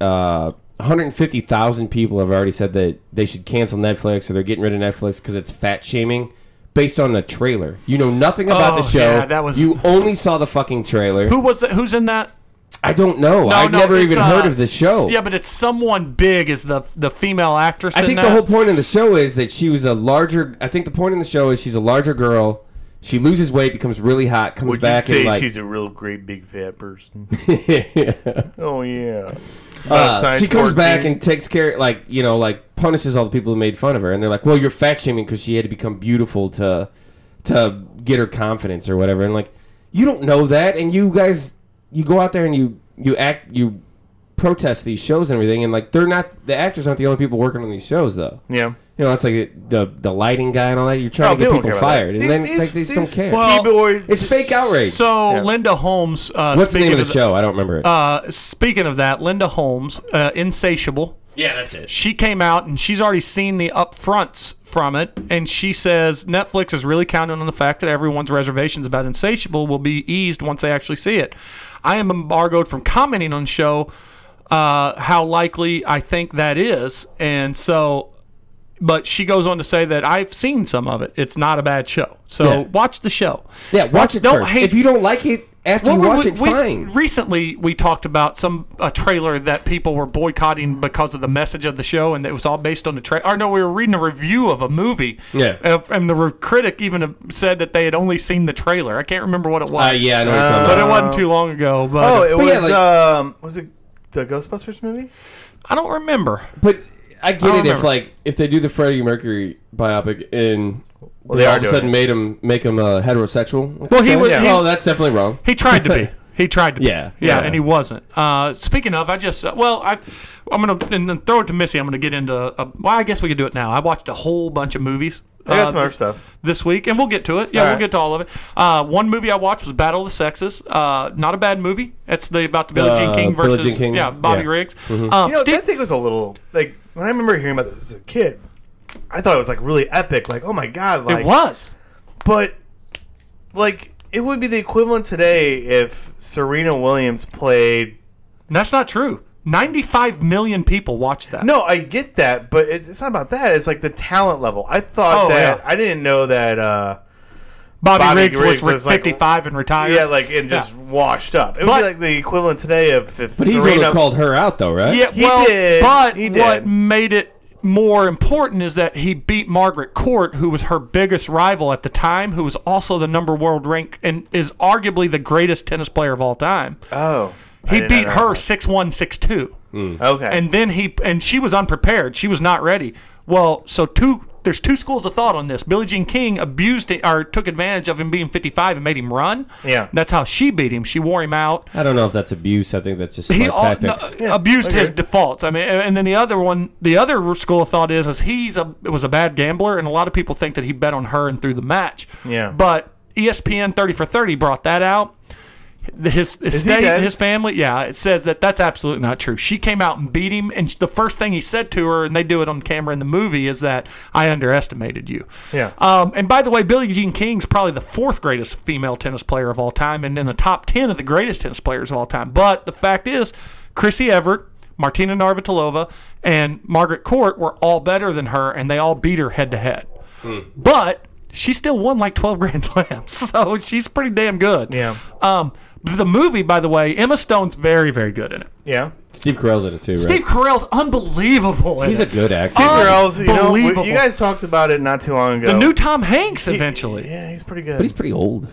150,000 people have already said that they should cancel Netflix or they're getting rid of Netflix because it's fat shaming. Based on the trailer. You know nothing about the show. Yeah, you only saw the fucking trailer. Who was that? Who's in that? I don't know. I've never even heard of the show. Yeah, but it's someone big as the female actress I think the whole point of the show is that she was a larger... I think the point in the show is she's a larger girl. She loses weight, becomes really hot, comes back and like... she's a real great big fat person? Yeah. Oh, yeah. She comes back and takes care, punishes all the people who made fun of her, and they're like, "Well, you're fat shaming because she had to become beautiful to get her confidence or whatever." And like, you don't know that, and you guys, you go out there and you protest these shows and everything, and like the actors aren't the only people working on these shows though. Yeah. It's like the lighting guy and all that. You're trying to get people fired, and then they just don't care. Well, it's fake outrage. So Linda Holmes. What's the name of the show? I don't remember it. Speaking of that, Linda Holmes, Insatiable. Yeah, that's it. She came out and she's already seen the upfronts from it, and she says Netflix is really counting on the fact that everyone's reservations about Insatiable will be eased once they actually see it. I am embargoed from commenting on the show how likely I think that is, and so... But she goes on to say that I've seen some of it. It's not a bad show. So watch the show. Yeah, watch it don't first. hate. If you don't like it, after you watch it, fine. Recently, we talked about a trailer that people were boycotting because of the message of the show, and it was all based on the trailer. Or no, we were reading a review of a movie. Yeah. And the critic even said that they had only seen the trailer. I can't remember what it was. Yeah, I know what you're talking But about. it wasn't too long ago. But, Was it the Ghostbusters movie? I don't remember. But I get it remember. if they do the Freddie Mercury biopic and they all are of a sudden make him heterosexual. Well, he was. Oh, that's definitely wrong. He tried to be. He tried to be. Yeah. And he wasn't. Speaking of, I'm going to throw it to Missy. I'm going to get into, I guess we could do it now. I watched a whole bunch of movies. I got some other stuff this week, and we'll get to it. Yeah, we'll get to all of it. One movie I watched was Battle of the Sexes. Not a bad movie. It's about the Billie Jean King versus Billie Jean King. Bobby Riggs. Mm-hmm. I think it was a little like when I remember hearing about this as a kid, I thought it was like really epic. Like, oh my god, like it was. But like it would be the equivalent today if Serena Williams played. That's not true. 95 million people watched that. No, I get that, but it's not about that. It's like the talent level. I thought I didn't know that Bobby Riggs was 55 and retired. Yeah, and just washed up. It would be like the equivalent today of if But he's the one that called her out, though, right? Yeah, he did. But He did. what made it more important is that he beat Margaret Court, who was her biggest rival at the time, who was also the number world rank and is arguably the greatest tennis player of all time. Oh. He beat her 6-1, 6-2. Okay. And then she was unprepared. She was not ready. Well, there's two schools of thought on this. Billie Jean King abused it, or took advantage of him being 55 and made him run. Yeah. That's how she beat him. She wore him out. I don't know if that's abuse. I think that's just smart tactics. Abused his defaults. I mean, and then the other school of thought is was a bad gambler, and a lot of people think that he bet on her and threw the match. Yeah. But ESPN 30 for 30 brought that out. His estate, his family, it says that that's absolutely not true. She came out and beat him, and the first thing he said to her, and they do it on camera in the movie, is that I underestimated you. Yeah. And by the way, Billie Jean King's probably the fourth greatest female tennis player of all time, and in the top 10 of the greatest tennis players of all time. But the fact is, Chrissy Everett, Martina Navratilova, and Margaret Court were all better than her, and they all beat her head to head. But she still won like 12 Grand Slams, so she's pretty damn good. Yeah. The movie, by the way, Emma Stone's very, very good in it. Yeah. Steve Carell's in it too, right? Steve Carell's unbelievable in He's it. a good actor. Steve Carell's, Unbelievable. you guys talked about it not too long ago. The new Tom Hanks, eventually. Yeah, he's pretty good. But he's pretty old.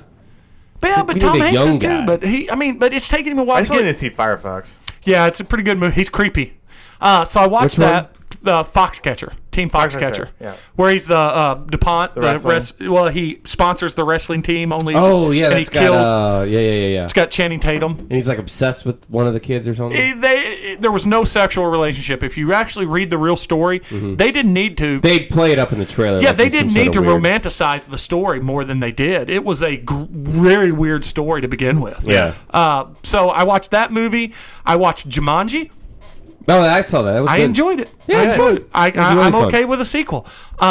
But We Tom need a Hanks young is guy. too. But it's taking him a while I to still need get. to see Firefox. Yeah, it's a pretty good movie. He's creepy. So I watched Which one? that. The Foxcatcher, Team Foxcatcher, yeah. where he's the DuPont. wrestling. He sponsors the wrestling team only. Oh yeah, and that's he kills. got yeah. It's got Channing Tatum. And he's like obsessed with one of the kids or something. There was no sexual relationship. If you actually read the real story, they didn't need to. They play it up in the trailer. Yeah, like they it's some didn't sort need to of weird- romanticize the story more than they did. It was a very weird story to begin with. Yeah. So I watched that movie. I watched Jumanji. No, I saw that. It was I good. enjoyed it. Yeah, it's fun. I'm really fun. okay with a sequel.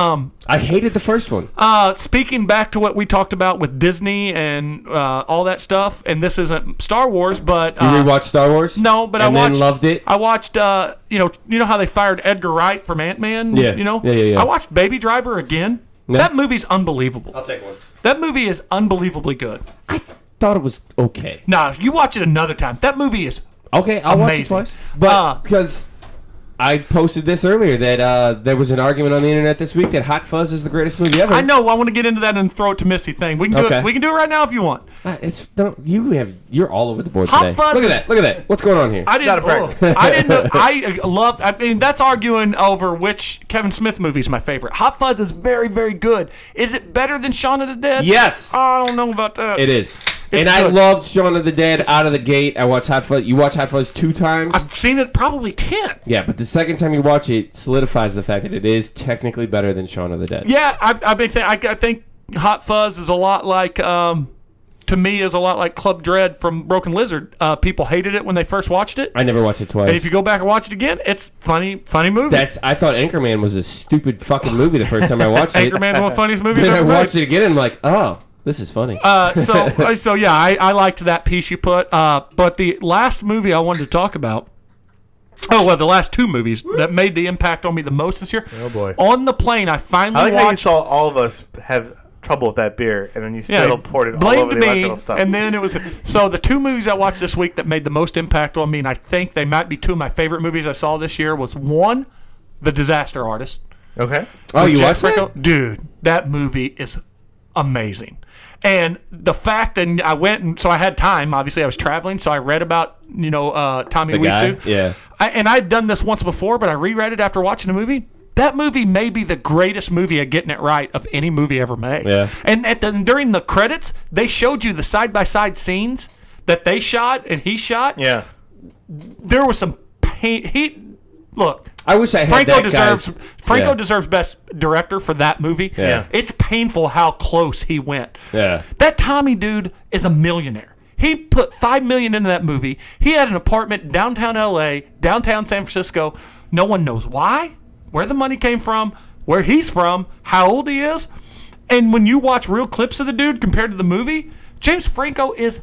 I hated the first one. Speaking back to what we talked about with Disney and all that stuff, and this isn't Star Wars, but You rewatched Star Wars? no, but and I watched. then loved it. I watched. You know how they fired Edgar Wright from Ant-Man. Yeah. You know. Yeah. I watched Baby Driver again. Yeah. That movie's unbelievable. I'll take one. That movie is unbelievably good. I thought it was okay. Nah, you watch it another time. That movie is Okay, I'll watch it Amazing. twice. But because I posted this earlier that there was an argument on the internet this week that Hot Fuzz is the greatest movie ever. I know. I want to get into that and throw it to Missy thing. We can do Okay. it. We can do it right now if you want. You're all over the board Hot today. Fuzz Look is- at that. Look at that. What's going on here? I didn't. Gotta practice. I didn't know. I mean, that's arguing over which Kevin Smith movie is my favorite. Hot Fuzz is very, very good. Is it better than Shaun of the Dead? Yes. I don't know about that. It is. It's And I good. loved Shaun of the Dead out of the gate. I watched Hot Fuzz. You watch Hot Fuzz 2 times? I've seen it probably 10. Yeah, but the second time you watch it solidifies the fact that it is technically better than Shaun of the Dead. Yeah, I think Hot Fuzz is a lot like. To me, is a lot like Club Dread from Broken Lizard. People hated it when they first watched it. I never watched it twice. And if you go back and watch it again, it's funny movie. I thought Anchorman was a stupid fucking movie the first time I watched it. Anchorman's one of the funniest movies Then I ever made. watched it again and I'm like, oh, this is funny. So yeah, I liked that piece you put. But the last movie I wanted to talk about. Oh well, the last 2 movies that made the impact on me the most this year. Oh boy! On the plane, I finally I like how you watched. saw all of us have trouble with that beer, and then you still poured it all blamed over the me, electrical stuff. and then it was so the two movies I watched this week that made the most impact on me, and I think they might be two of my favorite movies I saw this year. Was one, The Disaster Artist. Okay. Oh, with you Jack watched Franco. that? Dude, that movie is amazing. And the fact that I went, and so I had time. Obviously, I was traveling, so I read about Tommy The guy? Wiseau. Yeah. And I'd done this once before, but I reread it after watching the movie. That movie may be the greatest movie at getting it right of any movie ever made. Yeah. And during the credits, they showed you the side by side scenes that they shot and he shot. Yeah. There was some pain. Look. I wish I had Franco that deserves guy's- Franco yeah. deserves best director for that movie. Yeah. It's painful how close he went. Yeah. That Tommy dude is a millionaire. He put $5 million into that movie. He had an apartment downtown LA, downtown San Francisco. No one knows why, where the money came from, where he's from, how old he is. And when you watch real clips of the dude compared to the movie, James Franco is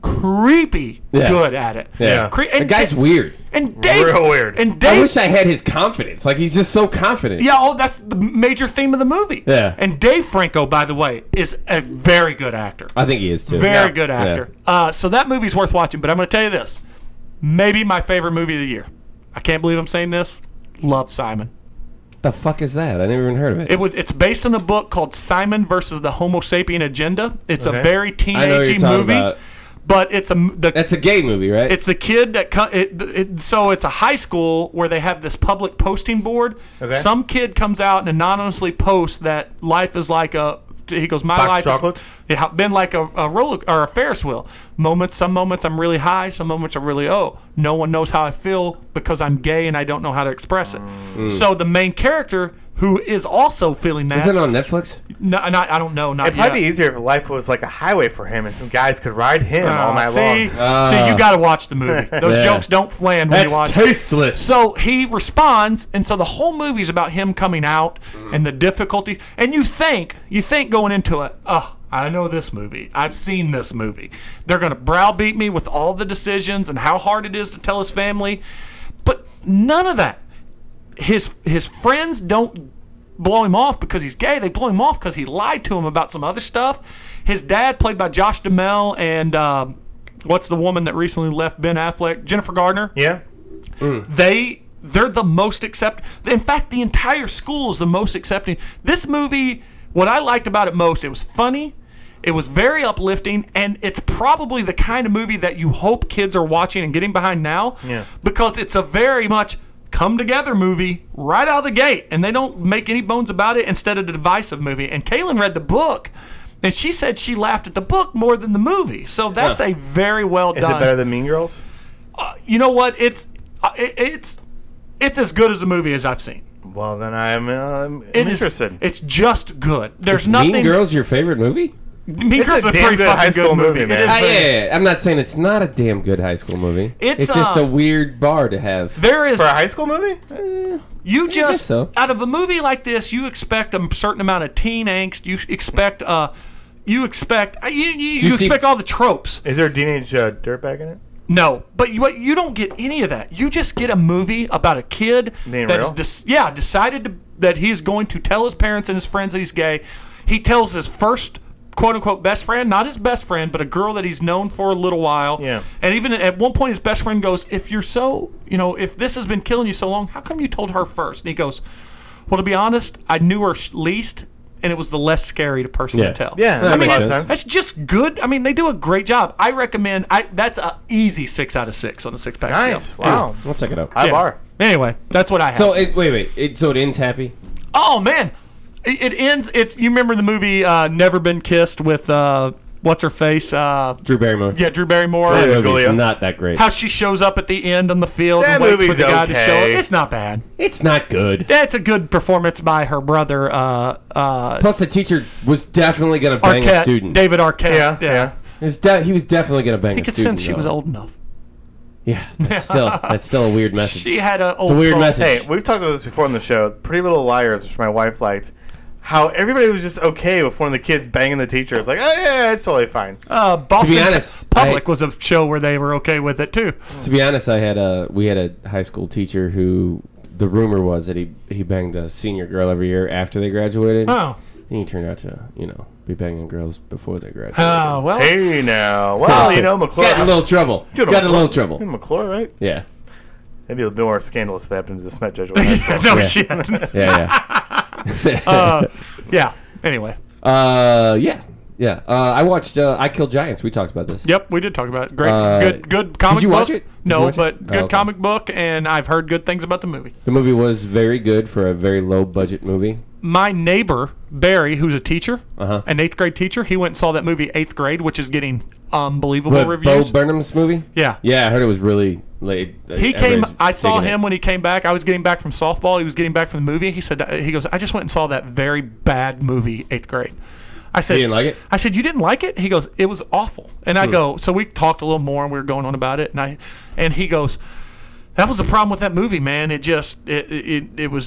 creepy Yeah. good at it. Yeah. And the guy's weird. And Dave, Real weird. And I Dave, wish I had his confidence. Like, he's just so confident. yeah, that's the major theme of the movie. Yeah. And Dave Franco, by the way, is a very good actor. I think he is, too. Very Yeah. good actor. So that movie's worth watching. But I'm going to tell you this: maybe my favorite movie of the year. I can't believe I'm saying this. Love, Simon. The fuck is that? I never even heard of it. It's based on a book called Simon versus the Homo Sapien Agenda. It's Okay. a very I know what you're teenagey talking movie, about. but it's That's a gay movie, right? it's the kid that so it's a high school where they have this public posting board. Okay. Some kid comes out and anonymously posts that life is like a. He goes, my Box of life chocolates? has been like a roller or a Ferris wheel. Some moments I'm really high, some moments I'm really low. No one knows how I feel because I'm gay and I don't know how to express it. So the main character, who is also feeling that, Is it on Netflix? no, I don't know, not It'd probably yet. be easier if life was like a highway for him and some guys could ride him all night see, long. see, you got to watch the movie. Those Yeah. jokes don't land when That's you watch it. tasteless. So he responds, and so the whole movie's about him coming out and the difficulty. And you think going into it, oh, I know this movie. I've seen this movie. They're going to browbeat me with all the decisions and how hard it is to tell his family. But none of that. His friends don't blow him off because he's gay. They blow him off because he lied to him about some other stuff. His dad, played by Josh Duhamel, and what's the woman that recently left Ben Affleck? Jennifer Gardner. Yeah. They're the most accepting. In fact, the entire school is the most accepting. This movie, what I liked about it most, it was funny, it was very uplifting, and it's probably the kind of movie that you hope kids are watching and getting behind now. Yeah. Because it's a very much come together movie right out of the gate, and they don't make any bones about it instead of the divisive movie. And Kaylin read the book, and she said she laughed at the book more than the movie. So that's a very well Is done. it better than Mean Girls? You know what? It's as good as a movie as I've seen. Well, then I'm It is- interested. It's just good. There's Is nothing. Mean Girls your favorite movie? Mean It's Girls is a a damn pretty good fucking high school good movie. movie, man. It is very- I'm not saying it's not a damn good high school movie. It's, just a weird bar to have. There is For a high school movie? you guess just so. out of a movie like this, you expect a certain amount of teen angst. You expect you expect all the tropes. Is there a teenage dirtbag in it? No, but you don't get any of that. You just get a movie about a kid Being that real? decided that he's going to tell his parents and his friends that he's gay. He tells his first quote unquote best friend, not his best friend, but a girl that he's known for a little while. Yeah. And even at one point, his best friend goes, "If you're so, if this has been killing you so long, how come you told her first?" And he goes, "Well, to be honest, I knew her least, and it was the less scary person Yeah. to tell." Yeah, that I makes mean, a lot of it's- sense. That's just good. I mean, they do a great job. I recommend. That's an easy 6 out of 6 on the 6-pack Nice. scale. Wow. We'll check it out. High bar. Anyway, that's what I have. So wait. So it ends happy. Oh man, it ends. You remember the movie Never Been Kissed with what's her face? Drew Barrymore. Yeah, Drew Barrymore. That Yeah, movie's Julia. not that great. How she shows up at the end on the field That and waits for movie's the guy to show up. okay. It's not bad. It's not good. That's a good performance by her brother Plus, the teacher was definitely gonna bang a Arquette, student. David Arquette. Yeah. He was definitely gonna bang He a could student. sense she though. was old enough. Yeah, that's still a weird message. She had a old a weird soul. message. Hey, we've talked about this before on the show. Pretty Little Liars, which my wife liked. How everybody was just okay with one of the kids banging the teacher. It's like, oh yeah, it's totally fine. Boston honest, Public was a show where they were okay with it too. To be honest, we had a high school teacher who the rumor was that he banged a senior girl every year after they graduated. Oh. He turned out to, be banging girls before they graduated. Oh, well. Hey now, well, McClure Got in a little trouble. Got in a little trouble. You're McClure, right? Yeah. Maybe a bit more scandalous if it happened to the Smet Jesuit High School. No Yeah. shit. Yeah. Yeah. Anyway. Yeah. I watched I Killed Giants. We talked about this. Yep, we did talk about it. Great, good comic book. Did you watch it? No, but Oh, good okay. comic book, and I've heard good things about the movie. The movie was very good for a very low budget movie. My neighbor Barry, who's a teacher, Uh-huh. an 8th grade teacher, he went and saw that movie 8th Grade, which is getting unbelievable But reviews. Bo Burnham's movie? Yeah. Yeah, I heard it was really late. He came. Everybody's I saw digging him it. when he came back. I was getting back from softball. He was getting back from the movie. He said, "He goes, I just went and saw that very bad movie, 8th Grade." I said, You didn't like it? I said, "You didn't like it?" He goes, "It was awful." And I go, so we talked a little more, and we were going on about it. And he goes, "That was the problem with that movie, man. It just it was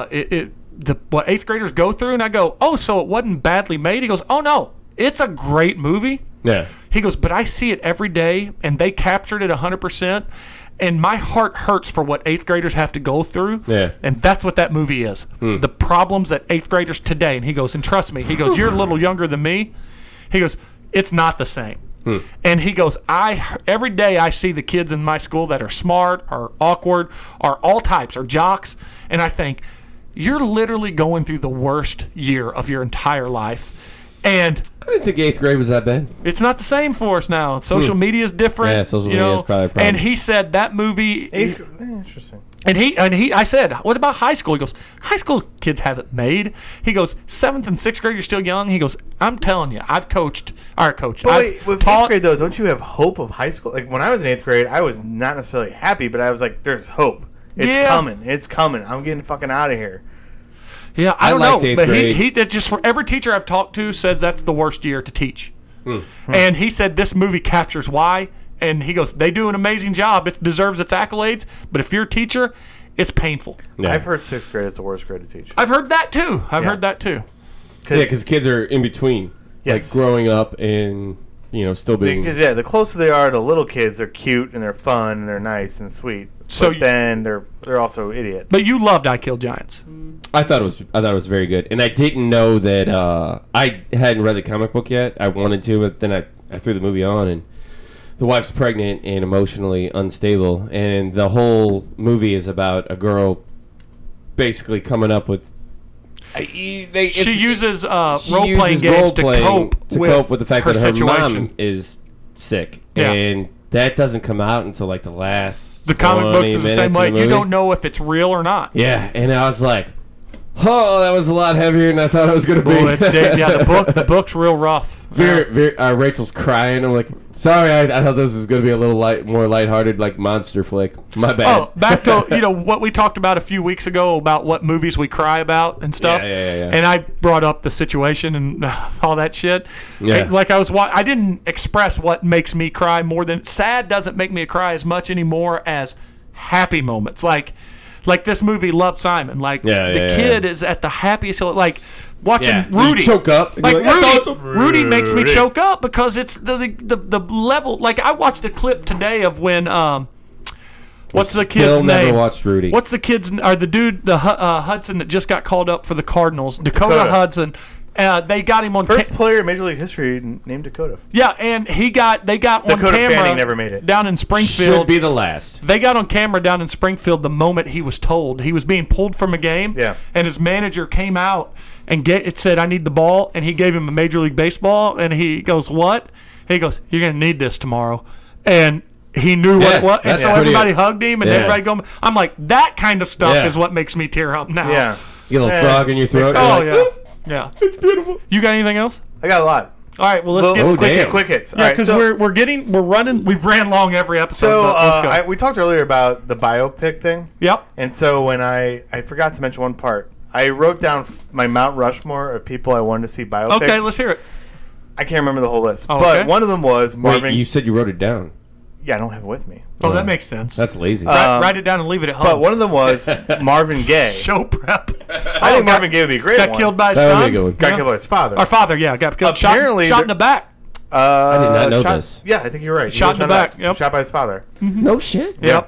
what 8th graders go through." And I go, "Oh, so it wasn't badly made?" He goes, "Oh no, it's a great movie." Yeah. He goes, "But I see it every day, and they captured it 100%, and my heart hurts for what 8th graders have to go through." Yeah. And that's what that movie is. The problems that 8th graders today, and he goes, and trust me, he goes, "You're a little younger than me." He goes, "It's not the same." And he goes, every day I see the kids in my school that are smart, are awkward, are all types, are jocks, and I think, you're literally going through the worst year of your entire life. And I didn't think 8th grade was that bad. it's not the same for us now. Social media is different. Yeah, social media is probably a problem. And he said that movie. Interesting. And he, I said, what about high school? He goes, high school kids have it made. He goes, 7th and 6th grade, you're still young. He goes, I'm telling you, I've coached. But wait, with 8th grade though, don't you have hope of high school? Like when I was in 8th grade, I was not necessarily happy, but I was like, "There's hope. It's coming. It's coming. I'm getting fucking out of here." Yeah, I don't know, liked 8th but grade. he just for every teacher I've talked to says that's the worst year to teach. And he said this movie captures why. And he goes, they do an amazing job. It deserves its accolades. But if you're a teacher, it's painful. Yeah. I've heard 6th grade is the worst grade to teach. I've heard that too. I've heard that too. Yeah, because kids are in between, Yes. like growing up and still being. Because the closer they are to little kids, they're cute and they're fun and they're nice and sweet. So But then they're also idiots. But you loved I Killed Giants. I thought it was very good, and I didn't know that. I hadn't read the comic book yet. I wanted to, but then I threw the movie on, and the wife's pregnant and emotionally unstable, and the whole movie is about a girl basically coming up with. She uses role-playing games to cope with the fact her that her situation. mom is sick, Yeah. and that doesn't come out until like the last. The comic 20 books is the same minutes of way. the You movie. don't know if it's real or not. Yeah, and I was like, "Oh, that was a lot heavier than I thought it was going to be." Well, the book's real rough. Rachel's crying. I'm like, "Sorry, I thought this was going to be a little more lighthearted, like monster flick. My bad." Oh, back to what we talked about a few weeks ago about what movies we cry about and stuff. Yeah. And I brought up the situation and all that shit. Yeah. Like I didn't express what makes me cry more than sad doesn't make me cry as much anymore as happy moments. Like this movie, Love, Simon. Like the kid is at the happiest. Like watching Rudy You choke up. Like You're "That's Rudy, awesome." Rudy makes me choke up because it's the level. Like I watched a clip today of when what's the kid's Still name? never watched Rudy. What's the kid's or the dude Hudson that just got called up for the Cardinals? Dakota Hudson. They got him on First player in Major League history named Dakota. yeah, and they got on Dakota camera. Fanning never made it. Down in Springfield. Should be the last. They got on camera down in Springfield the moment he was told he was being pulled from a game. Yeah. And his manager came out and it said, "I need the ball," and he gave him a Major League Baseball, and he goes, "What?" He goes, "You're gonna need this tomorrow," and he knew what it was, and so everybody hugged him, and everybody going. I'm like, that kind of stuff is what makes me tear up now. Yeah. You get a little frog in your throat. Oh you're like, yeah. It's beautiful. You got anything else? I got a lot. All right. Well, let's get damn. Quick hits. Yeah, because we're running. We've ran long every episode. So but let's go. we talked earlier about the biopic thing. Yep. And so when I forgot to mention one part. I wrote down my Mount Rushmore of people I wanted to see biopics. Okay, let's hear it. I can't remember the whole list, Oh, but okay. one of them was Marvin. Wait, you said you wrote it down. Yeah, I don't have it with me. Oh, that makes sense. That's lazy. Write it down and leave it at home. But one of them was Marvin Gaye. Show prep. I think Marvin Gaye would be a great Got one. killed by his That would son. be a good one. Got killed by his father. Our father, yeah, got killed. Apparently shot in the back. I did not know shot, this. Yeah, I think you're right. He Shot was in the back, yep. Shot by his father. No shit. Yep.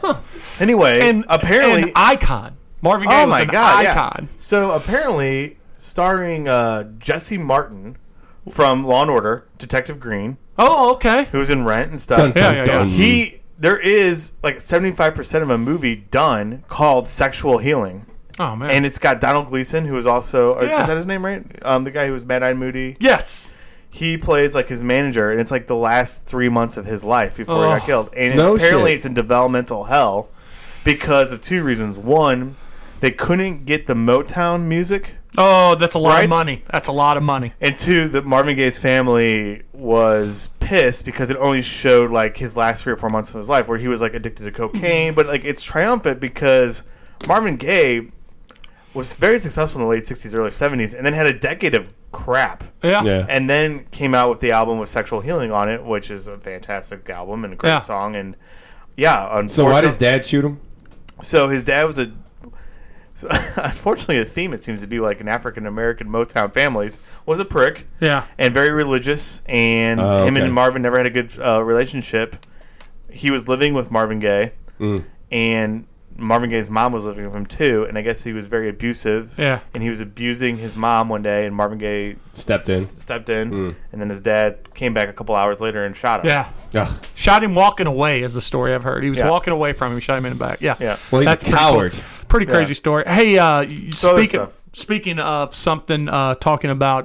Anyway, And apparently, an icon. Marvin Gaye oh was my an god, icon. yeah. So apparently, starring Jesse Martin from Law and Order, Detective Green, Oh, okay. who's in Rent and stuff. Dun, dun, Yeah. dun. There is like 75% of a movie done called Sexual Healing. Oh man. And it's got Donald Gleason, who is also Yeah. is that his name, right? The guy who was Mad-Eyed Moody. yes. He plays like his manager, and it's like the last 3 months of his life before he got killed. And No apparently, shit. it's in developmental hell because of 2 reasons. One, they couldn't get the Motown music, Oh, that's a lot Right? of money. That's a lot of money. and 2, that Marvin Gaye's family was pissed because it only showed like his last 3 or 4 months of his life, where he was like addicted to cocaine. But like it's triumphant because Marvin Gaye was very successful in the late 60s, early 70s, and then had a decade of crap. Yeah. Yeah. And then came out with the album with Sexual Healing on it, which is a fantastic album and a great Yeah. song. And yeah, So why does Dad shoot him? So his dad was unfortunately a theme. It seems to be like in African American Motown families was a prick Yeah. and very religious. And Oh, him okay. and Marvin never had a good relationship. He was living with Marvin Gaye, and Marvin Gaye's mom was living with him too. And I guess he was very abusive. Yeah. And he was abusing his mom one day, and Marvin Gaye Stepped in. stepped in, and then his dad came back a couple hours later and shot him. Yeah. Ugh. Shot him walking away is the story I've heard. He was Yeah. walking away from him. Shot him in the back. Yeah. Yeah. Well, he's That's a pretty coward. cool. Pretty crazy story. Hey, other stuff. speaking of something, talking about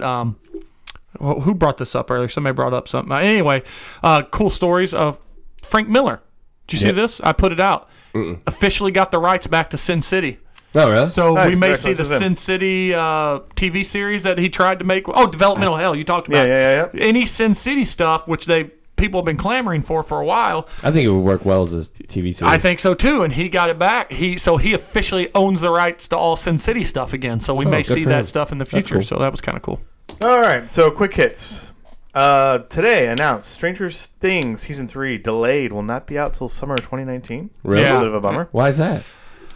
who brought this up earlier? Somebody brought up something. Anyway, cool stories of Frank Miller. Did you see Yep. this? I put it out. Officially got the rights back to Sin City. Oh, really? So Nice, we may see the congratulations to Sin him. City TV series that he tried to make. Oh, Developmental Hell. You talked about. Yeah. Any Sin City stuff, which people have been clamoring for a while. I think it would work well as a TV series. I think so too, and he got it back. He officially owns the rights to all Sin City stuff again. So we may good see for that him. stuff in the That's future. cool. So that was kind of cool. All right, so quick hits. Today announced Stranger Things Season 3 delayed, will not be out till summer 2019. Really? A Yeah. little bit of a bummer. Why is that?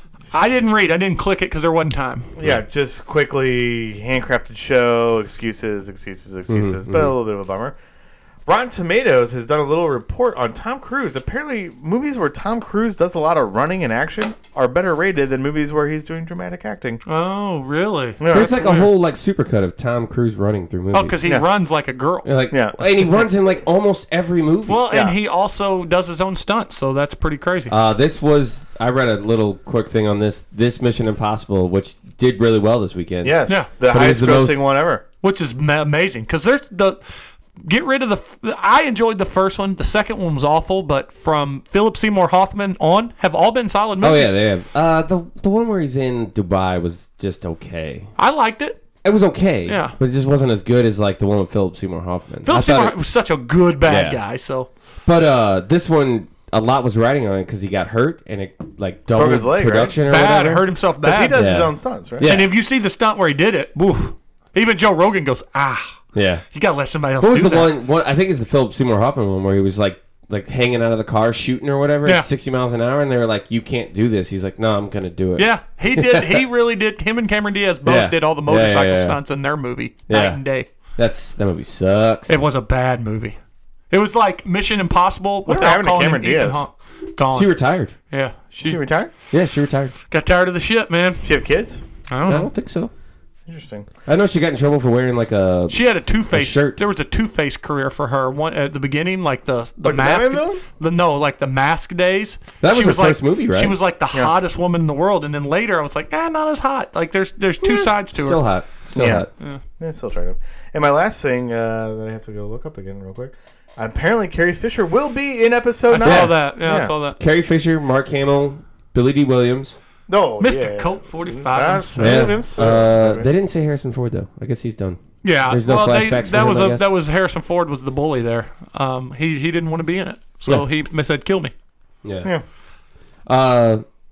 I didn't read. I didn't click it because there wasn't time. Yeah, just quickly, handcrafted show, excuses, but a little bit of a bummer. Rotten Tomatoes has done a little report on Tom Cruise. Apparently, movies where Tom Cruise does a lot of running and action are better rated than movies where he's doing dramatic acting. Oh, really? Yeah, There's that's like a weird. whole like supercut of Tom Cruise running through movies. Oh, because he Yeah. runs like a girl. You're like, Yeah. and he runs in like almost every movie. Well, and Yeah. he also does his own stunts, so that's pretty crazy. This was I read a little quick thing on this Mission Impossible, which did really well this weekend. Yes, Yeah. the But it highest was the grossing most- one ever. Which is amazing because there's get rid of I enjoyed the first one. The second one was awful, but from Philip Seymour Hoffman on, have all been solid Oh movies. yeah, they have. The one where he's in Dubai was just okay. I liked it. It was okay. Yeah. But it just wasn't as good as like the one with Philip Seymour Hoffman. Philip I thought Seymour it- was such a good bad Yeah. guy. So But this one, a lot was riding on it because he got hurt and it like doubled his leg, right? production or bad, whatever. hurt himself Because bad. he does his Yeah. own stunts, right? Yeah. And if you see the stunt where he did it, woof, even Joe Rogan goes, Yeah. you gotta let somebody else What was do the that. one? I think it's the Philip Seymour Hoffman one where he was like hanging out of the car shooting or whatever Yeah. at 60 miles an hour, and they were like, "You can't do this." He's like, "No, I'm gonna do it." Yeah, he did. He really did. Him and Cameron Diaz both Yeah. did all the Yeah, yeah, motorcycle yeah. stunts in their movie, Yeah. night and day. that movie sucks. It was a bad movie. It was like Mission Impossible Whatever without happened to calling him Cameron Ethan Diaz? Hunt. Gone. She retired. Yeah, She she retired? Yeah, she retired. got tired of the shit, man. She have kids? I don't I know. don't think so. Interesting. I know she got in trouble for wearing like a. She had a Two-Face shirt. There was a Two-Face career for her. One at the beginning, like the Like the mask. Batman villain? Like the Mask days. That was She her like, first movie, right? She was like the hottest woman in the world, and then later I was like, not as hot. Like there's two sides to Still her. hot. Still Yeah. hot. Yeah, still trying to. And my last thing that I have to go look up again real quick. Apparently, Carrie Fisher will be in episode 9. I saw that. Yeah, I Yeah. saw that. Carrie Fisher, Mark Hamill, Billy D. Williams. No, Mr. yeah. Colt 45 That's- himself. himself. They didn't say Harrison Ford though. I guess he's done. Yeah, There's no well, flashbacks for that him, was I guess? that was Harrison Ford was the bully there. He didn't want to be in it, so he said, "Kill me." Yeah. Yeah.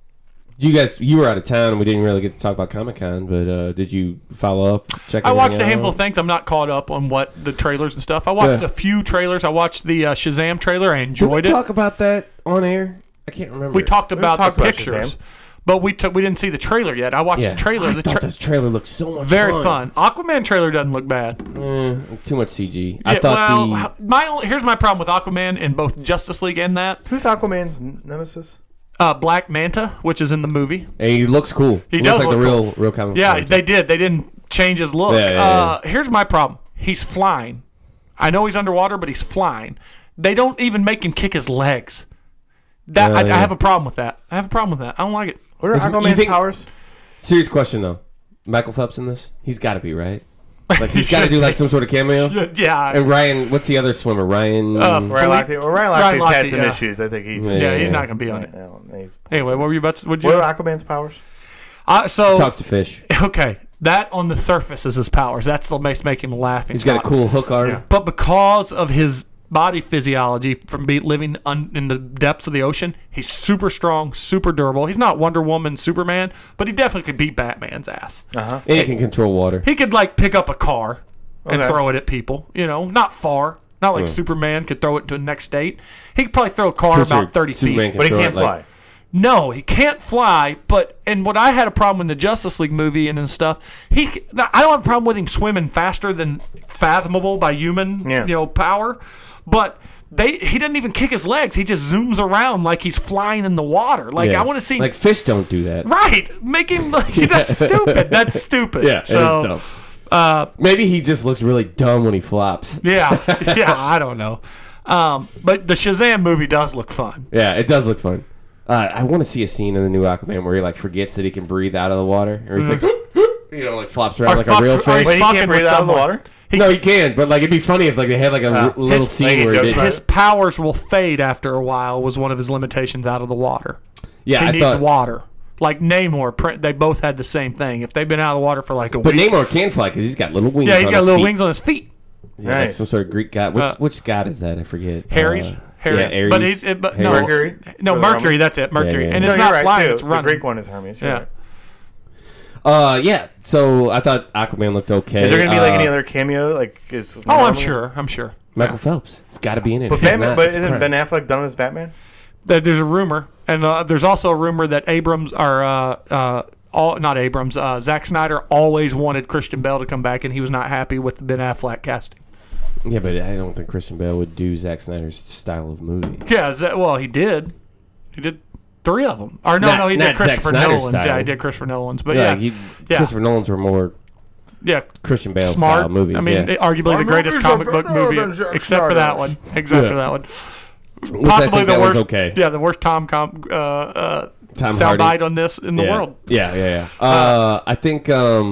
You were out of town and we didn't really get to talk about Comic-Con, but did you follow up? Check I watched a everything handful out? of things. I'm not caught up on what the trailers and stuff. I watched Yeah. a few trailers. I watched the Shazam trailer. I Did we enjoyed it. talk about that on air? I can't remember. We talked about talked the about pictures, but we didn't see the trailer yet. I watched Yeah. the trailer. I The thought this trailer looked so much very fun. fun. Aquaman trailer doesn't look bad. Too much CG. Yeah, I thought here's my problem with Aquaman in both Justice League and that Who's Aquaman's nemesis? Black Manta, which is in the movie. he looks cool. He looks does like look the real comic. Yeah, character. they did. They didn't change his look. Yeah. Here's my problem. He's flying. I know he's underwater, but he's flying. They don't even make him kick his legs. I have a problem with that. I don't like it. What are Aquaman's powers? Serious question though. Michael Phelps in this? He's got to be, right? Like he's got to do like some sort of cameo. Yeah. And Ryan, what's the other swimmer? Ryan. Ryan Lochte's had some yeah. issues. I think he's he's not going to be on it. Anyway, what were you about to? What are Aquaman's powers? So talks to fish. Okay, that on the surface is his powers. That's what makes make him laughing. He's got a cool hook arm. Yeah. But because of his body physiology from living in the depths of the ocean, he's super strong, super durable. He's not Wonder Woman, Superman, but he definitely could beat Batman's ass. And he can control water. He could like pick up a car and throw it at people. Not far. Not like Superman could throw it into the next state. He could probably throw a car about 30 feet. But he can't fly. No, he can't fly. And what I had a problem in the Justice League movie and stuff, I don't have a problem with him swimming faster than fathomable by human, power. But he didn't even kick his legs. He just zooms around like he's flying in the water. Like I want to see, like fish don't do that, right? Make him that's stupid. That's stupid. Yeah, so, it is dumb. Maybe he just looks really dumb when he flops. Yeah, I don't know. But the Shazam movie does look fun. Yeah, it does look fun. I want to see a scene in the new Aquaman where he like forgets that he can breathe out of the water, or he's like, like flops around like a real fish. Wait, he can't breathe out of the water? No, he can, but like it'd be funny if like they had like a little scene where his powers will fade after a while. Was one of his limitations out of the water. Yeah, he needs water. Like Namor, they both had the same thing. If they've been out of the water for like a week, but Namor can fly because he's got little wings. Yeah, he's got little wings on his feet. Yeah, like some sort of Greek god. Which god is that? I forget. Ares. Yeah, Ares. But Mercury. No, Mercury. That's it. Mercury, and it's not flying. It's running. The Greek one is Hermes. Yeah. So I thought Aquaman looked okay. Is there going to be like any other cameo? Like, I'm sure. Michael Phelps. It's got to be in it. But isn't Ben Affleck done as Batman? There's a rumor, and there's also a rumor that Zack Snyder always wanted Christian Bale to come back, and he was not happy with the Ben Affleck casting. Yeah, but I don't think Christian Bale would do Zack Snyder's style of movie. Yeah, he did. He did 3 of them. Or no, he did Christopher Nolan's. Yeah, he did Christopher Nolan's. But Christopher Nolan's were more Christian Bale smart style movies. I mean, arguably the greatest comic book movie, except for that one. Except for that one. Possibly the worst. Okay. Yeah, the worst Tom soundbite on this in the world. Yeah. I think.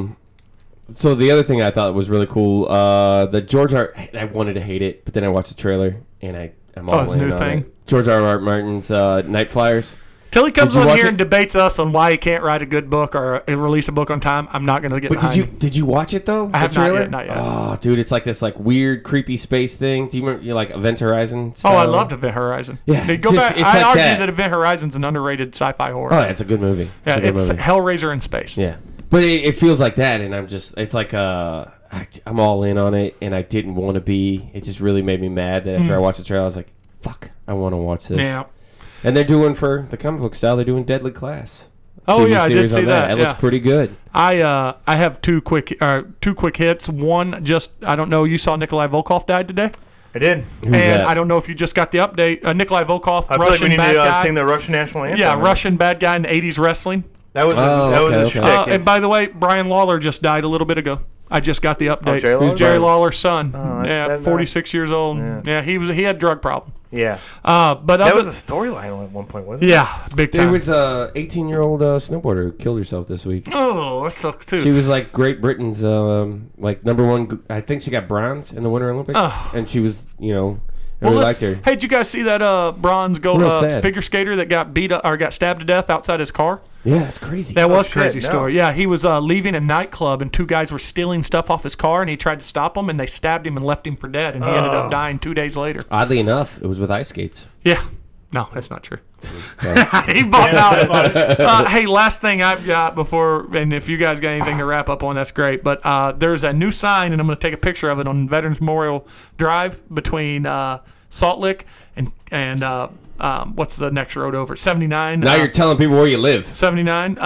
So the other thing I thought was really cool, the George R. I wanted to hate it, but then I watched the trailer and I'm all in on it. George R. Martin's Night Flyers. Till he comes on here and debates us on why he can't write a good book or release a book on time, I'm not going to get behind him. Did you watch it though? I have not yet. Oh, dude, it's like this like weird, creepy space thing. Do you remember like Event Horizon style? Oh, I loved Event Horizon. Yeah, I argue that Event Horizon's an underrated sci-fi horror. Oh, yeah, it's a good movie. Yeah, it's Hellraiser in space. Yeah. But it feels like that, and it's like I'm all in on it, and I didn't want to be. It just really made me mad that after I watched the trailer, I was like, fuck, I want to watch this. Yeah. And they're doing, for the comic book style, they're doing Deadly Class. Oh, yeah, I did see that. It looks pretty good. I have two quick hits. One, I don't know, you saw Nikolai Volkov died today? I did. Who's that? I don't know if you just got the update. Nikolai Volkov, I Russian feel like we bad need to guy. sing the Russian national anthem. Yeah, Russian bad guy in 80s wrestling. That was a shtick. And by the way, Brian Lawler just died a little bit ago. I just got the update. Jerry Lawler? Who's Jerry Lawler's son? Oh, 46 years old. Yeah, he had drug problem. Yeah. But that was a storyline at one point, wasn't it? Yeah, big time. There was a 18-year-old snowboarder who killed herself this week. Oh, that sucks too. She was like Great Britain's like number one. I think she got bronze in the Winter Olympics, and she was I really liked her. Hey, did you guys see that bronze gold figure skater that got beat up or got stabbed to death outside his car? Yeah, that's crazy. That was a crazy story. Yeah, he was leaving a nightclub and 2 guys were stealing stuff off his car and he tried to stop them and they stabbed him and left him for dead and he ended up dying 2 days later. Oddly enough, it was with ice skates. Yeah. No, that's not true. He bought out. Hey, last thing I've got before, and if you guys got anything to wrap up on, that's great. But there's a new sign, and I'm going to take a picture of it on Veterans Memorial Drive between Salt Lick and what's the next road over? 79. Now you're telling people where you live. 79.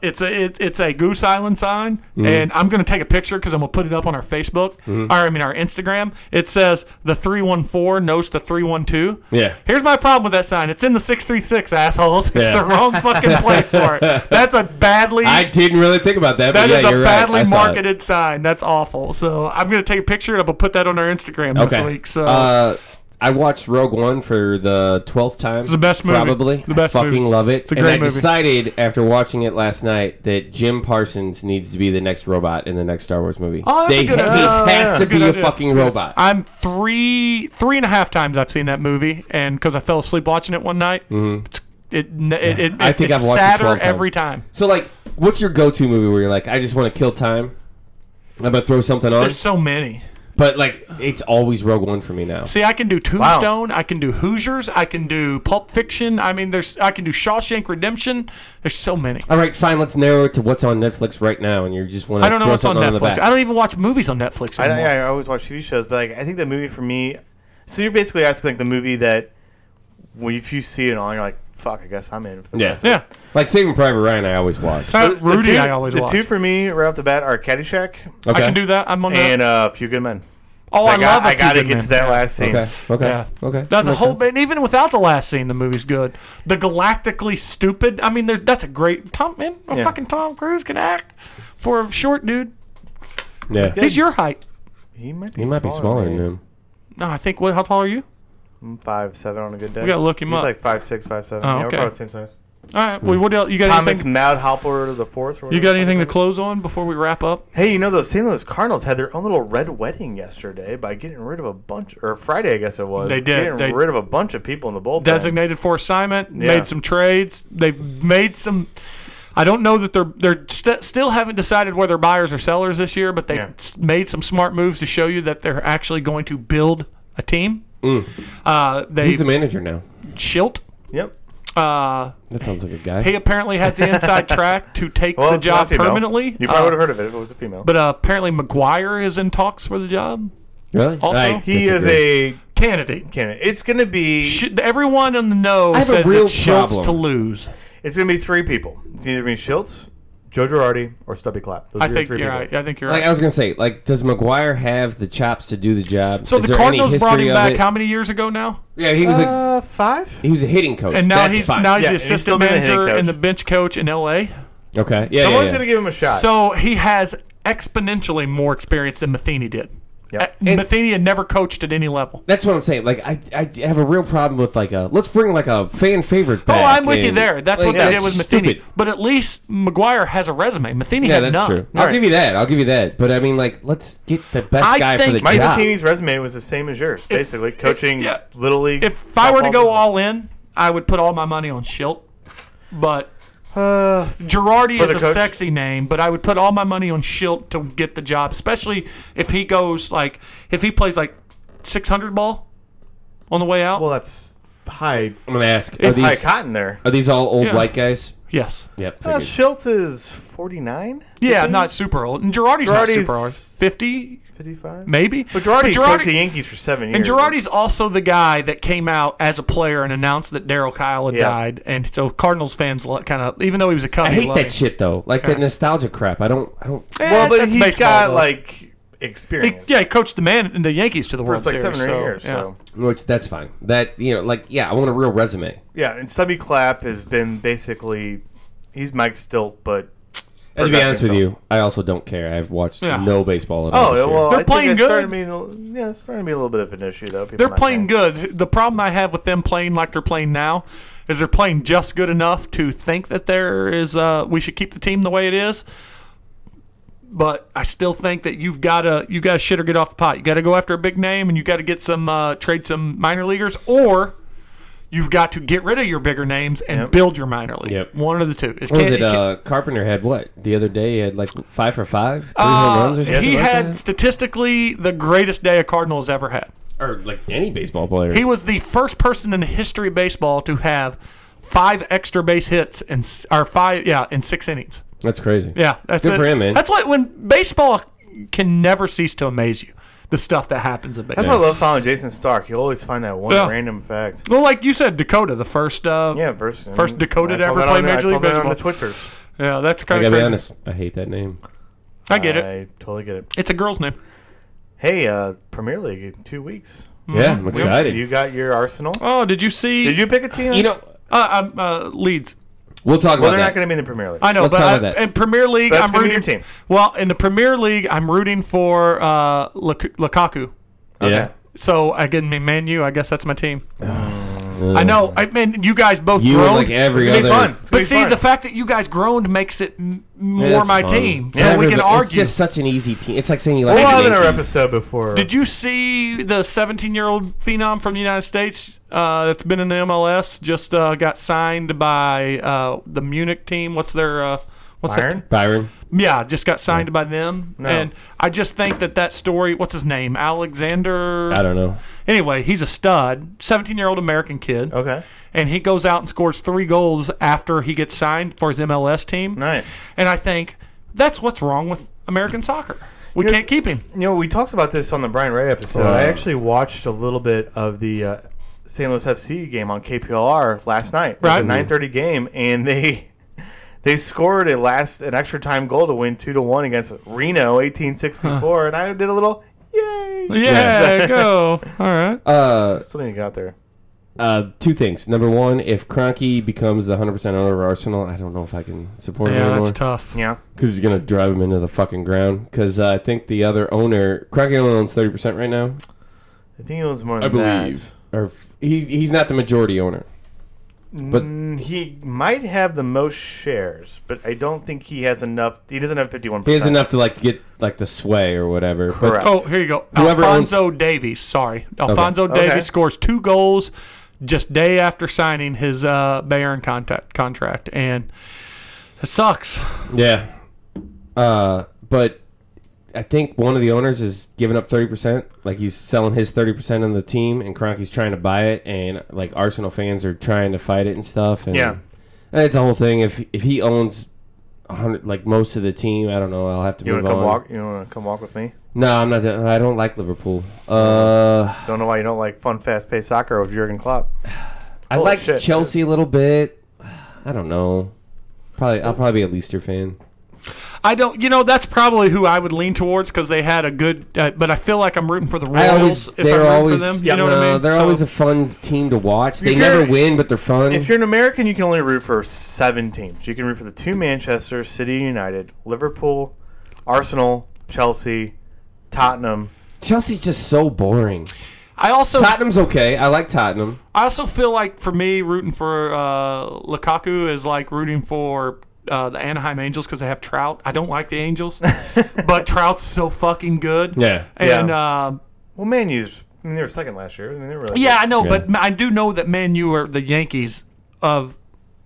It's a Goose Island sign, and I'm going to take a picture because I'm going to put it up on our Facebook, our Instagram. It says the 314 knows the 312. Yeah. Here's my problem with that sign. It's in the 636, assholes. It's the wrong fucking place for it. That's a badly... I didn't really think about that, but That is a you're badly right. I saw it. marketed sign. That's awful. So I'm going to take a picture and I'm going to put that on our Instagram this week. So I watched Rogue One for the 12th time. It's the best movie. Probably. The best I fucking movie. love it. It's a great movie. I decided after watching it last night that Jim Parsons needs to be the next robot in the next Star Wars movie. Oh, that's a good idea. He has to Good be a idea. fucking robot. I'm three and a half times I've seen that movie, and because I fell asleep watching it one night, I think it's I've watched it sadder 12 times. every time. So, like, what's your go-to movie where you're like, I just want to kill time? I'm going to throw something on? There's so many. But, like, it's always Rogue One for me now. See, I can do Tombstone. I can do Hoosiers. I can do Pulp Fiction. I mean, I can do Shawshank Redemption. There's so many. All right, fine. Let's narrow it to what's on Netflix right now, and you just want to I don't know throw what's on something the Netflix. back. I don't even watch movies on Netflix anymore. I always watch TV shows, but like I think the movie for me. So you're basically asking like the movie that, well, if you see it on, you're like, fuck, I guess I'm in. For Yeah. this. Yeah. Like Saving Private Ryan, I always watch. Rudy, I always the watch. two for me right off the bat are Caddyshack I can do that. I'm on that. and A Few Good Men. Oh, I love I gotta Few Good get Men. to that last scene. Okay. Yeah. Okay. The Makes whole, sense. and even without the last scene, the movie's good. The Galactically Stupid. I mean, that's a great fucking Tom Cruise can act for a short dude. Yeah. He's your height. He might be smaller than me. him. No, I think. How tall are you? I'm 5'7" on a good day. We gotta look him He's up. like 5'6", 5'7". Oh, Yeah, we're okay. probably the same size. All right. Well, what else? You got Thomas anything? Madhopper the fourth. You got anything to close on before we wrap up? Hey, you know those St. Louis Cardinals had their own little red wedding yesterday by getting rid of a bunch, or Friday I guess it was. They did. Getting rid of a bunch of people in the bullpen. Designated for assignment. Yeah. Made some trades. They've made some. I don't know that they're still haven't decided whether buyers or sellers this year, but they've made some smart moves to show you that they're actually going to build a team. He's the manager now. Yep. Schilt. That sounds like a guy. He apparently has the inside track to take the it's not job female. permanently. You probably would have heard of it if it was a female. But apparently McGuire is in talks for the job. Really? Also, I He is disagree. a Candidate. candidate. It's going to be Everyone in the know I have a says real it's Schultz problem. to lose. it's going to be three people. It's either going to be Schultz, Joe Girardi, or Stubby Clapp. Those I are your think three you're people. right. I think you're Like right. I was gonna say, like, does McGuire have the chops to do the job? So Is the there any Cardinals brought him history of back it? how many years ago now? Yeah, he was a 5? hitting coach, And now That's he's fine. now he's Yeah, the and he's assistant still been a hitting manager coach. and the bench coach in L.A. Okay. Yeah, Someone's yeah. going to give him a shot. So he has exponentially more experience than Matheny did. Yep. Matheny had never coached at any level. That's what I'm saying. Like, I have a real problem with like let's bring like a fan favorite back. Oh, I'm with you and, there. That's like, what they did with that's Matheny. stupid. But at least McGuire has a resume. Matheny Yeah, had that's none. true. I'll give you that. But I mean, like, let's get the best I guy for think the Mike job. Matheny's resume was the same as yours, basically. Coaching Little League. If I were to softball. go all in, I would put all my money on Schilt. But Girardi For is the a coach? sexy name, but I would put all my money on Schilt to get the job, especially if he goes if he plays like 600 ball on the way out. Well, that's high, I'm gonna ask: high cotton there. are these all old Yeah. white guys? Yes. Yep. Well, figured. Schultz is 49? Yeah, 50? not super old. And Girardi's not Girardi's- super old. 50, 55? maybe. But Girardi coached the Yankees for 7 years. And Girardi's also the guy that came out as a player and announced that Darryl Kyle had Yeah. died, and so Cardinals fans kind of, even though he was a Cub, I hate loved that him. shit though. Like that nostalgia crap. I don't. Well, but that's he's baseball, got, though. like, experience. He coached the Yankees to the For World like Series. 7 or 8 so, years, yeah. so... Which that's fine. That I want a real resume. Yeah, and Stubby Clapp has been basically... He's Mike Stilt, but... And to be honest with progressing you, I also don't care. I've watched Yeah. no baseball at all. Oh, this year. well, They're I think playing it's good. starting to be, it's starting to be a little bit of an issue, though. People They're not playing saying. good. The problem I have with them playing like they're playing now is they're playing just good enough to think that there is we should keep the team the way it is. But I still think that you got to shit or get off the pot. You got to go after a big name, and you got to get some trade some minor leaguers, or you've got to get rid of your bigger names and build your minor league. Yep. One of the two. What was it? Carpenter had what the other day? He had like 5 for 5, 3 home runs or something. He like had that? statistically the greatest day a Cardinals ever had. Or like any baseball player. He was the first person in the history of baseball to have 5 extra base hits in 6 innings. That's crazy. Yeah, that's Good it. for him, man. That's why when baseball can never cease to amaze you. the stuff that happens in That's baseball. why I love following Jason Stark. You always find that one Yeah. random fact. Well, like you said, Dakota, the first first Dakota to ever play Major League on Baseball. the Twitters. Yeah, that's I kind of gotta be crazy. honest. I hate that name. I get it. I totally get it. It's a girl's name. Hey, Premier League in 2 weeks. Yeah, I'm excited. You got your Arsenal. Oh, did you see? Did you pick a team? You know, Leeds. we'll talk well, about they're not that. going to be in the Premier League. I know, Let's but talk about that. in Premier League, That's I'm gonna be rooting. your team. Well, in the Premier League, I'm rooting for Lukaku. Yeah. So again, Man U. I guess that's my team. I know. I mean, you guys both You and groaned. like every It's gonna other. be fun. It's But gonna be see, fun. the fact that you guys groaned makes it more It's my fun. team. Yeah, So we can everybody- argue. It's just such an easy team. It's like saying you like We'll the have another Yankees. episode before. Did you see the 17-year-old phenom from the United States that's been in the MLS just got signed by the Munich team? What's their what's their Bayern? Byron. Yeah, just got signed by them. No. And I just think that story, what's his name? Alexander? I don't know. Anyway, he's a stud, 17-year-old American kid. Okay. And he goes out and scores 3 goals after he gets signed for his MLS team. Nice. And I think that's what's wrong with American soccer. We can't keep him. You know, we talked about this on the Brian Ray episode. I actually watched a little bit of the St. Louis FC game on KPLR last night. It was Right. a 9:30 game, and they scored an extra time goal to win 2-1 against Reno 1864, and I did a little yay. Yeah, go. All right. Still need to get out there. 2 things. Number 1, if Kroenke becomes the 100% owner of Arsenal, I don't know if I can support him Yeah, anymore. that's tough. Yeah. Because he's going to drive him into the fucking ground. Because I think the other owner, Kroenke only owns 30% right now. I think it was more I than believe. Or he's not the majority owner. But he might have the most shares, but I don't think he has enough. He doesn't have 51%. he has enough to like get like the sway or whatever. Correct. Oh, here you go. Whoever Alfonso Davies. Sorry. Alfonso Okay. Davies scores 2 goals just day after signing his Bayern contract. And it sucks. But yeah. But I think one of the owners is giving up 30%. Like he's selling his 30% on the team, and Kroenke's trying to buy it, and like Arsenal fans are trying to fight it and stuff. And Yeah. it's a whole thing. If he owns 100, like most of the team, I don't know. I'll have to You move want to come on. walk? You want to come walk with me? No, I'm not. I don't like Liverpool. Don't know why you don't like fun, fast-paced soccer with Jurgen Klopp. I Holy like shit, Chelsea a little bit. I don't know. I'll probably be a Leicester fan. I don't. That's probably who I would lean towards because they had a good. But I feel like I'm rooting for the Royals if I'm rooting for them. You know what I mean? They're So- always a fun team to watch. They If never you're- win, but they're fun. If you're an American, you can only root for 7 teams. You can root for the 2 Manchester City United, Liverpool, Arsenal, Chelsea, Tottenham. Chelsea's just so boring. I also Tottenham's okay. I like Tottenham. I also feel like for me rooting for Lukaku is like rooting for the Anaheim Angels because they have Trout. I don't like the Angels, but Trout's so fucking good. Yeah. And Well, Man U's. I mean, they were second last year. I mean, they were really yeah, I know, Yeah. but I do know that Man U are the Yankees of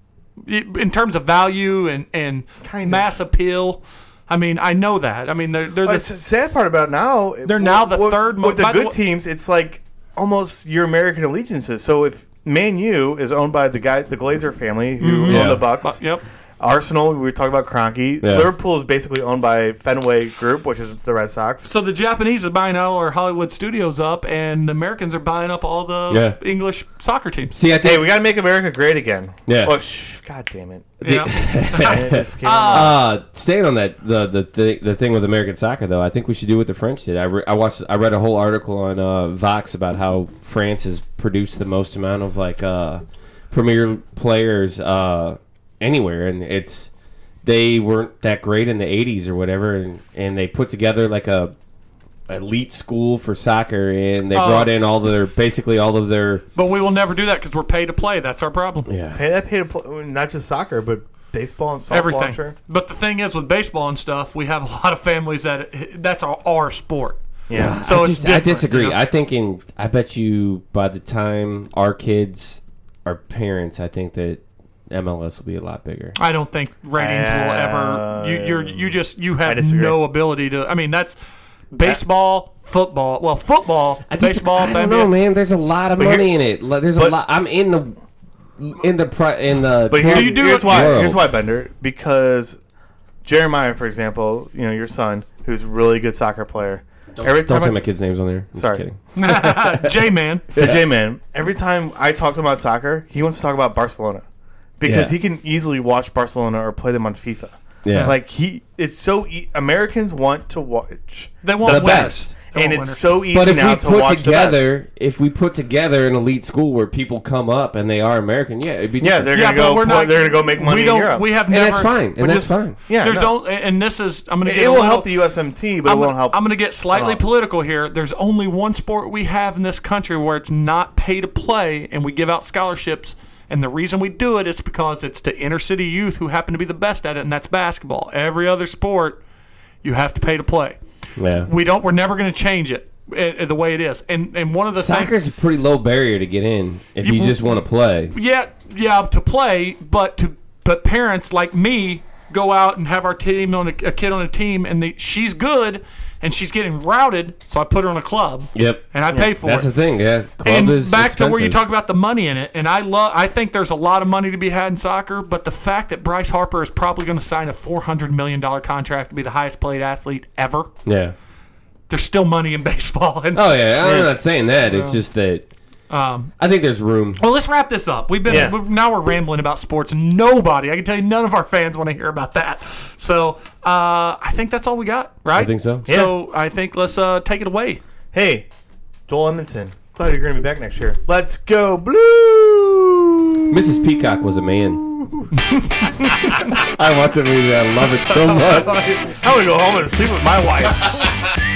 in terms of value and Kind of. mass appeal. I mean, I know that. I mean, they're Well, the the sad part about now. They're now the third With the by the good way- teams, it's like almost your American allegiances. So if Man U is owned by the Glazer family who own Yeah. the Bucks. Yep. Arsenal, we were talking about Kroenke. Yeah. Liverpool is basically owned by Fenway Group, which is the Red Sox. So the Japanese are buying all our Hollywood studios up, and the Americans are buying up all the English soccer teams. See, I Hey, think we got to make America great again. Yeah. Oh, God damn it. Yeah. It just came out. staying on that the thing with American soccer though, I think we should do what the French did. I read a whole article on Vox about how France has produced the most amount of like premier players anywhere, and they weren't that great in the 80s or whatever, and they put together like a elite school for soccer, and they brought in basically all of their But we will never do that because we're pay to play. That's our problem. Pay to play, not just soccer, but baseball and softball. Everything. Sure. But the thing is, with baseball and stuff, we have a lot of families that's our sport. Yeah. So I it's different, disagree. you know? I bet you by the time our kids are parents, I think that MLS will be a lot bigger. I don't think ratings will ever. You have disagree. no ability to. I mean, that's baseball, football. Well, football, baseball. I don't know, man. There's a lot of But money here- in it. Like, there's a but- lot. I'm in the. But Do you do here's it- why. World. Here's why, Bender. Because Jeremiah, for example, your son, who's a really good soccer player, Every Don't time say my kids' names on there. I'm Sorry. just kidding. J-Man. J-Man, every time I talk to him about soccer, he wants to talk about Barcelona. Because Yeah. he can easily watch Barcelona or play them on FIFA. Yeah. Like, it's so... Americans want to watch They want The winners. best. They and want it's winners. so easy But if now we to put watch together, an elite school where people come up and they are American, yeah, it'd be the best. Yeah, different. they're gonna go make money in Europe. We have and never. that's fine. And that's fine. Yeah, There's no. and this is I'm going to get It a will little, help the USMT, but it won't help. I'm going to get slightly else. political here. There's only one sport we have in this country where it's not pay to play, and we give out scholarships. And the reason we do it is because it's to inner city youth who happen to be the best at it, and that's basketball. Every other sport, you have to pay to play. Yeah. We're never going to change it the way it is. And one of the things. Soccer's a pretty low barrier to get in if you just want to play. Yeah, to play, but parents like me go out and have our team on a kid on a team, and she's good, and she's getting routed, so I put her on a club. Yep. And I pay for That's it. the thing, yeah. Club And is back to where you expensive. talk about the money in it, and I think there's a lot of money to be had in soccer, but the fact that Bryce Harper is probably going to sign a $400 million contract to be the highest paid athlete ever, Yeah. there's still money in baseball. And, Oh, yeah. I'm not saying that. It's just that I think there's room. Well, let's wrap this up. Now we're rambling about sports. I can tell you, none of our fans want to hear about that. So I think that's all we got, right? I think so. So I think let's take it away. Hey, Joel Edmondson. Glad you're going to be back next year. Let's go Blue! Mrs. Peacock was a man. I watched that movie. I love it so much. I'm going to go home and sleep with my wife.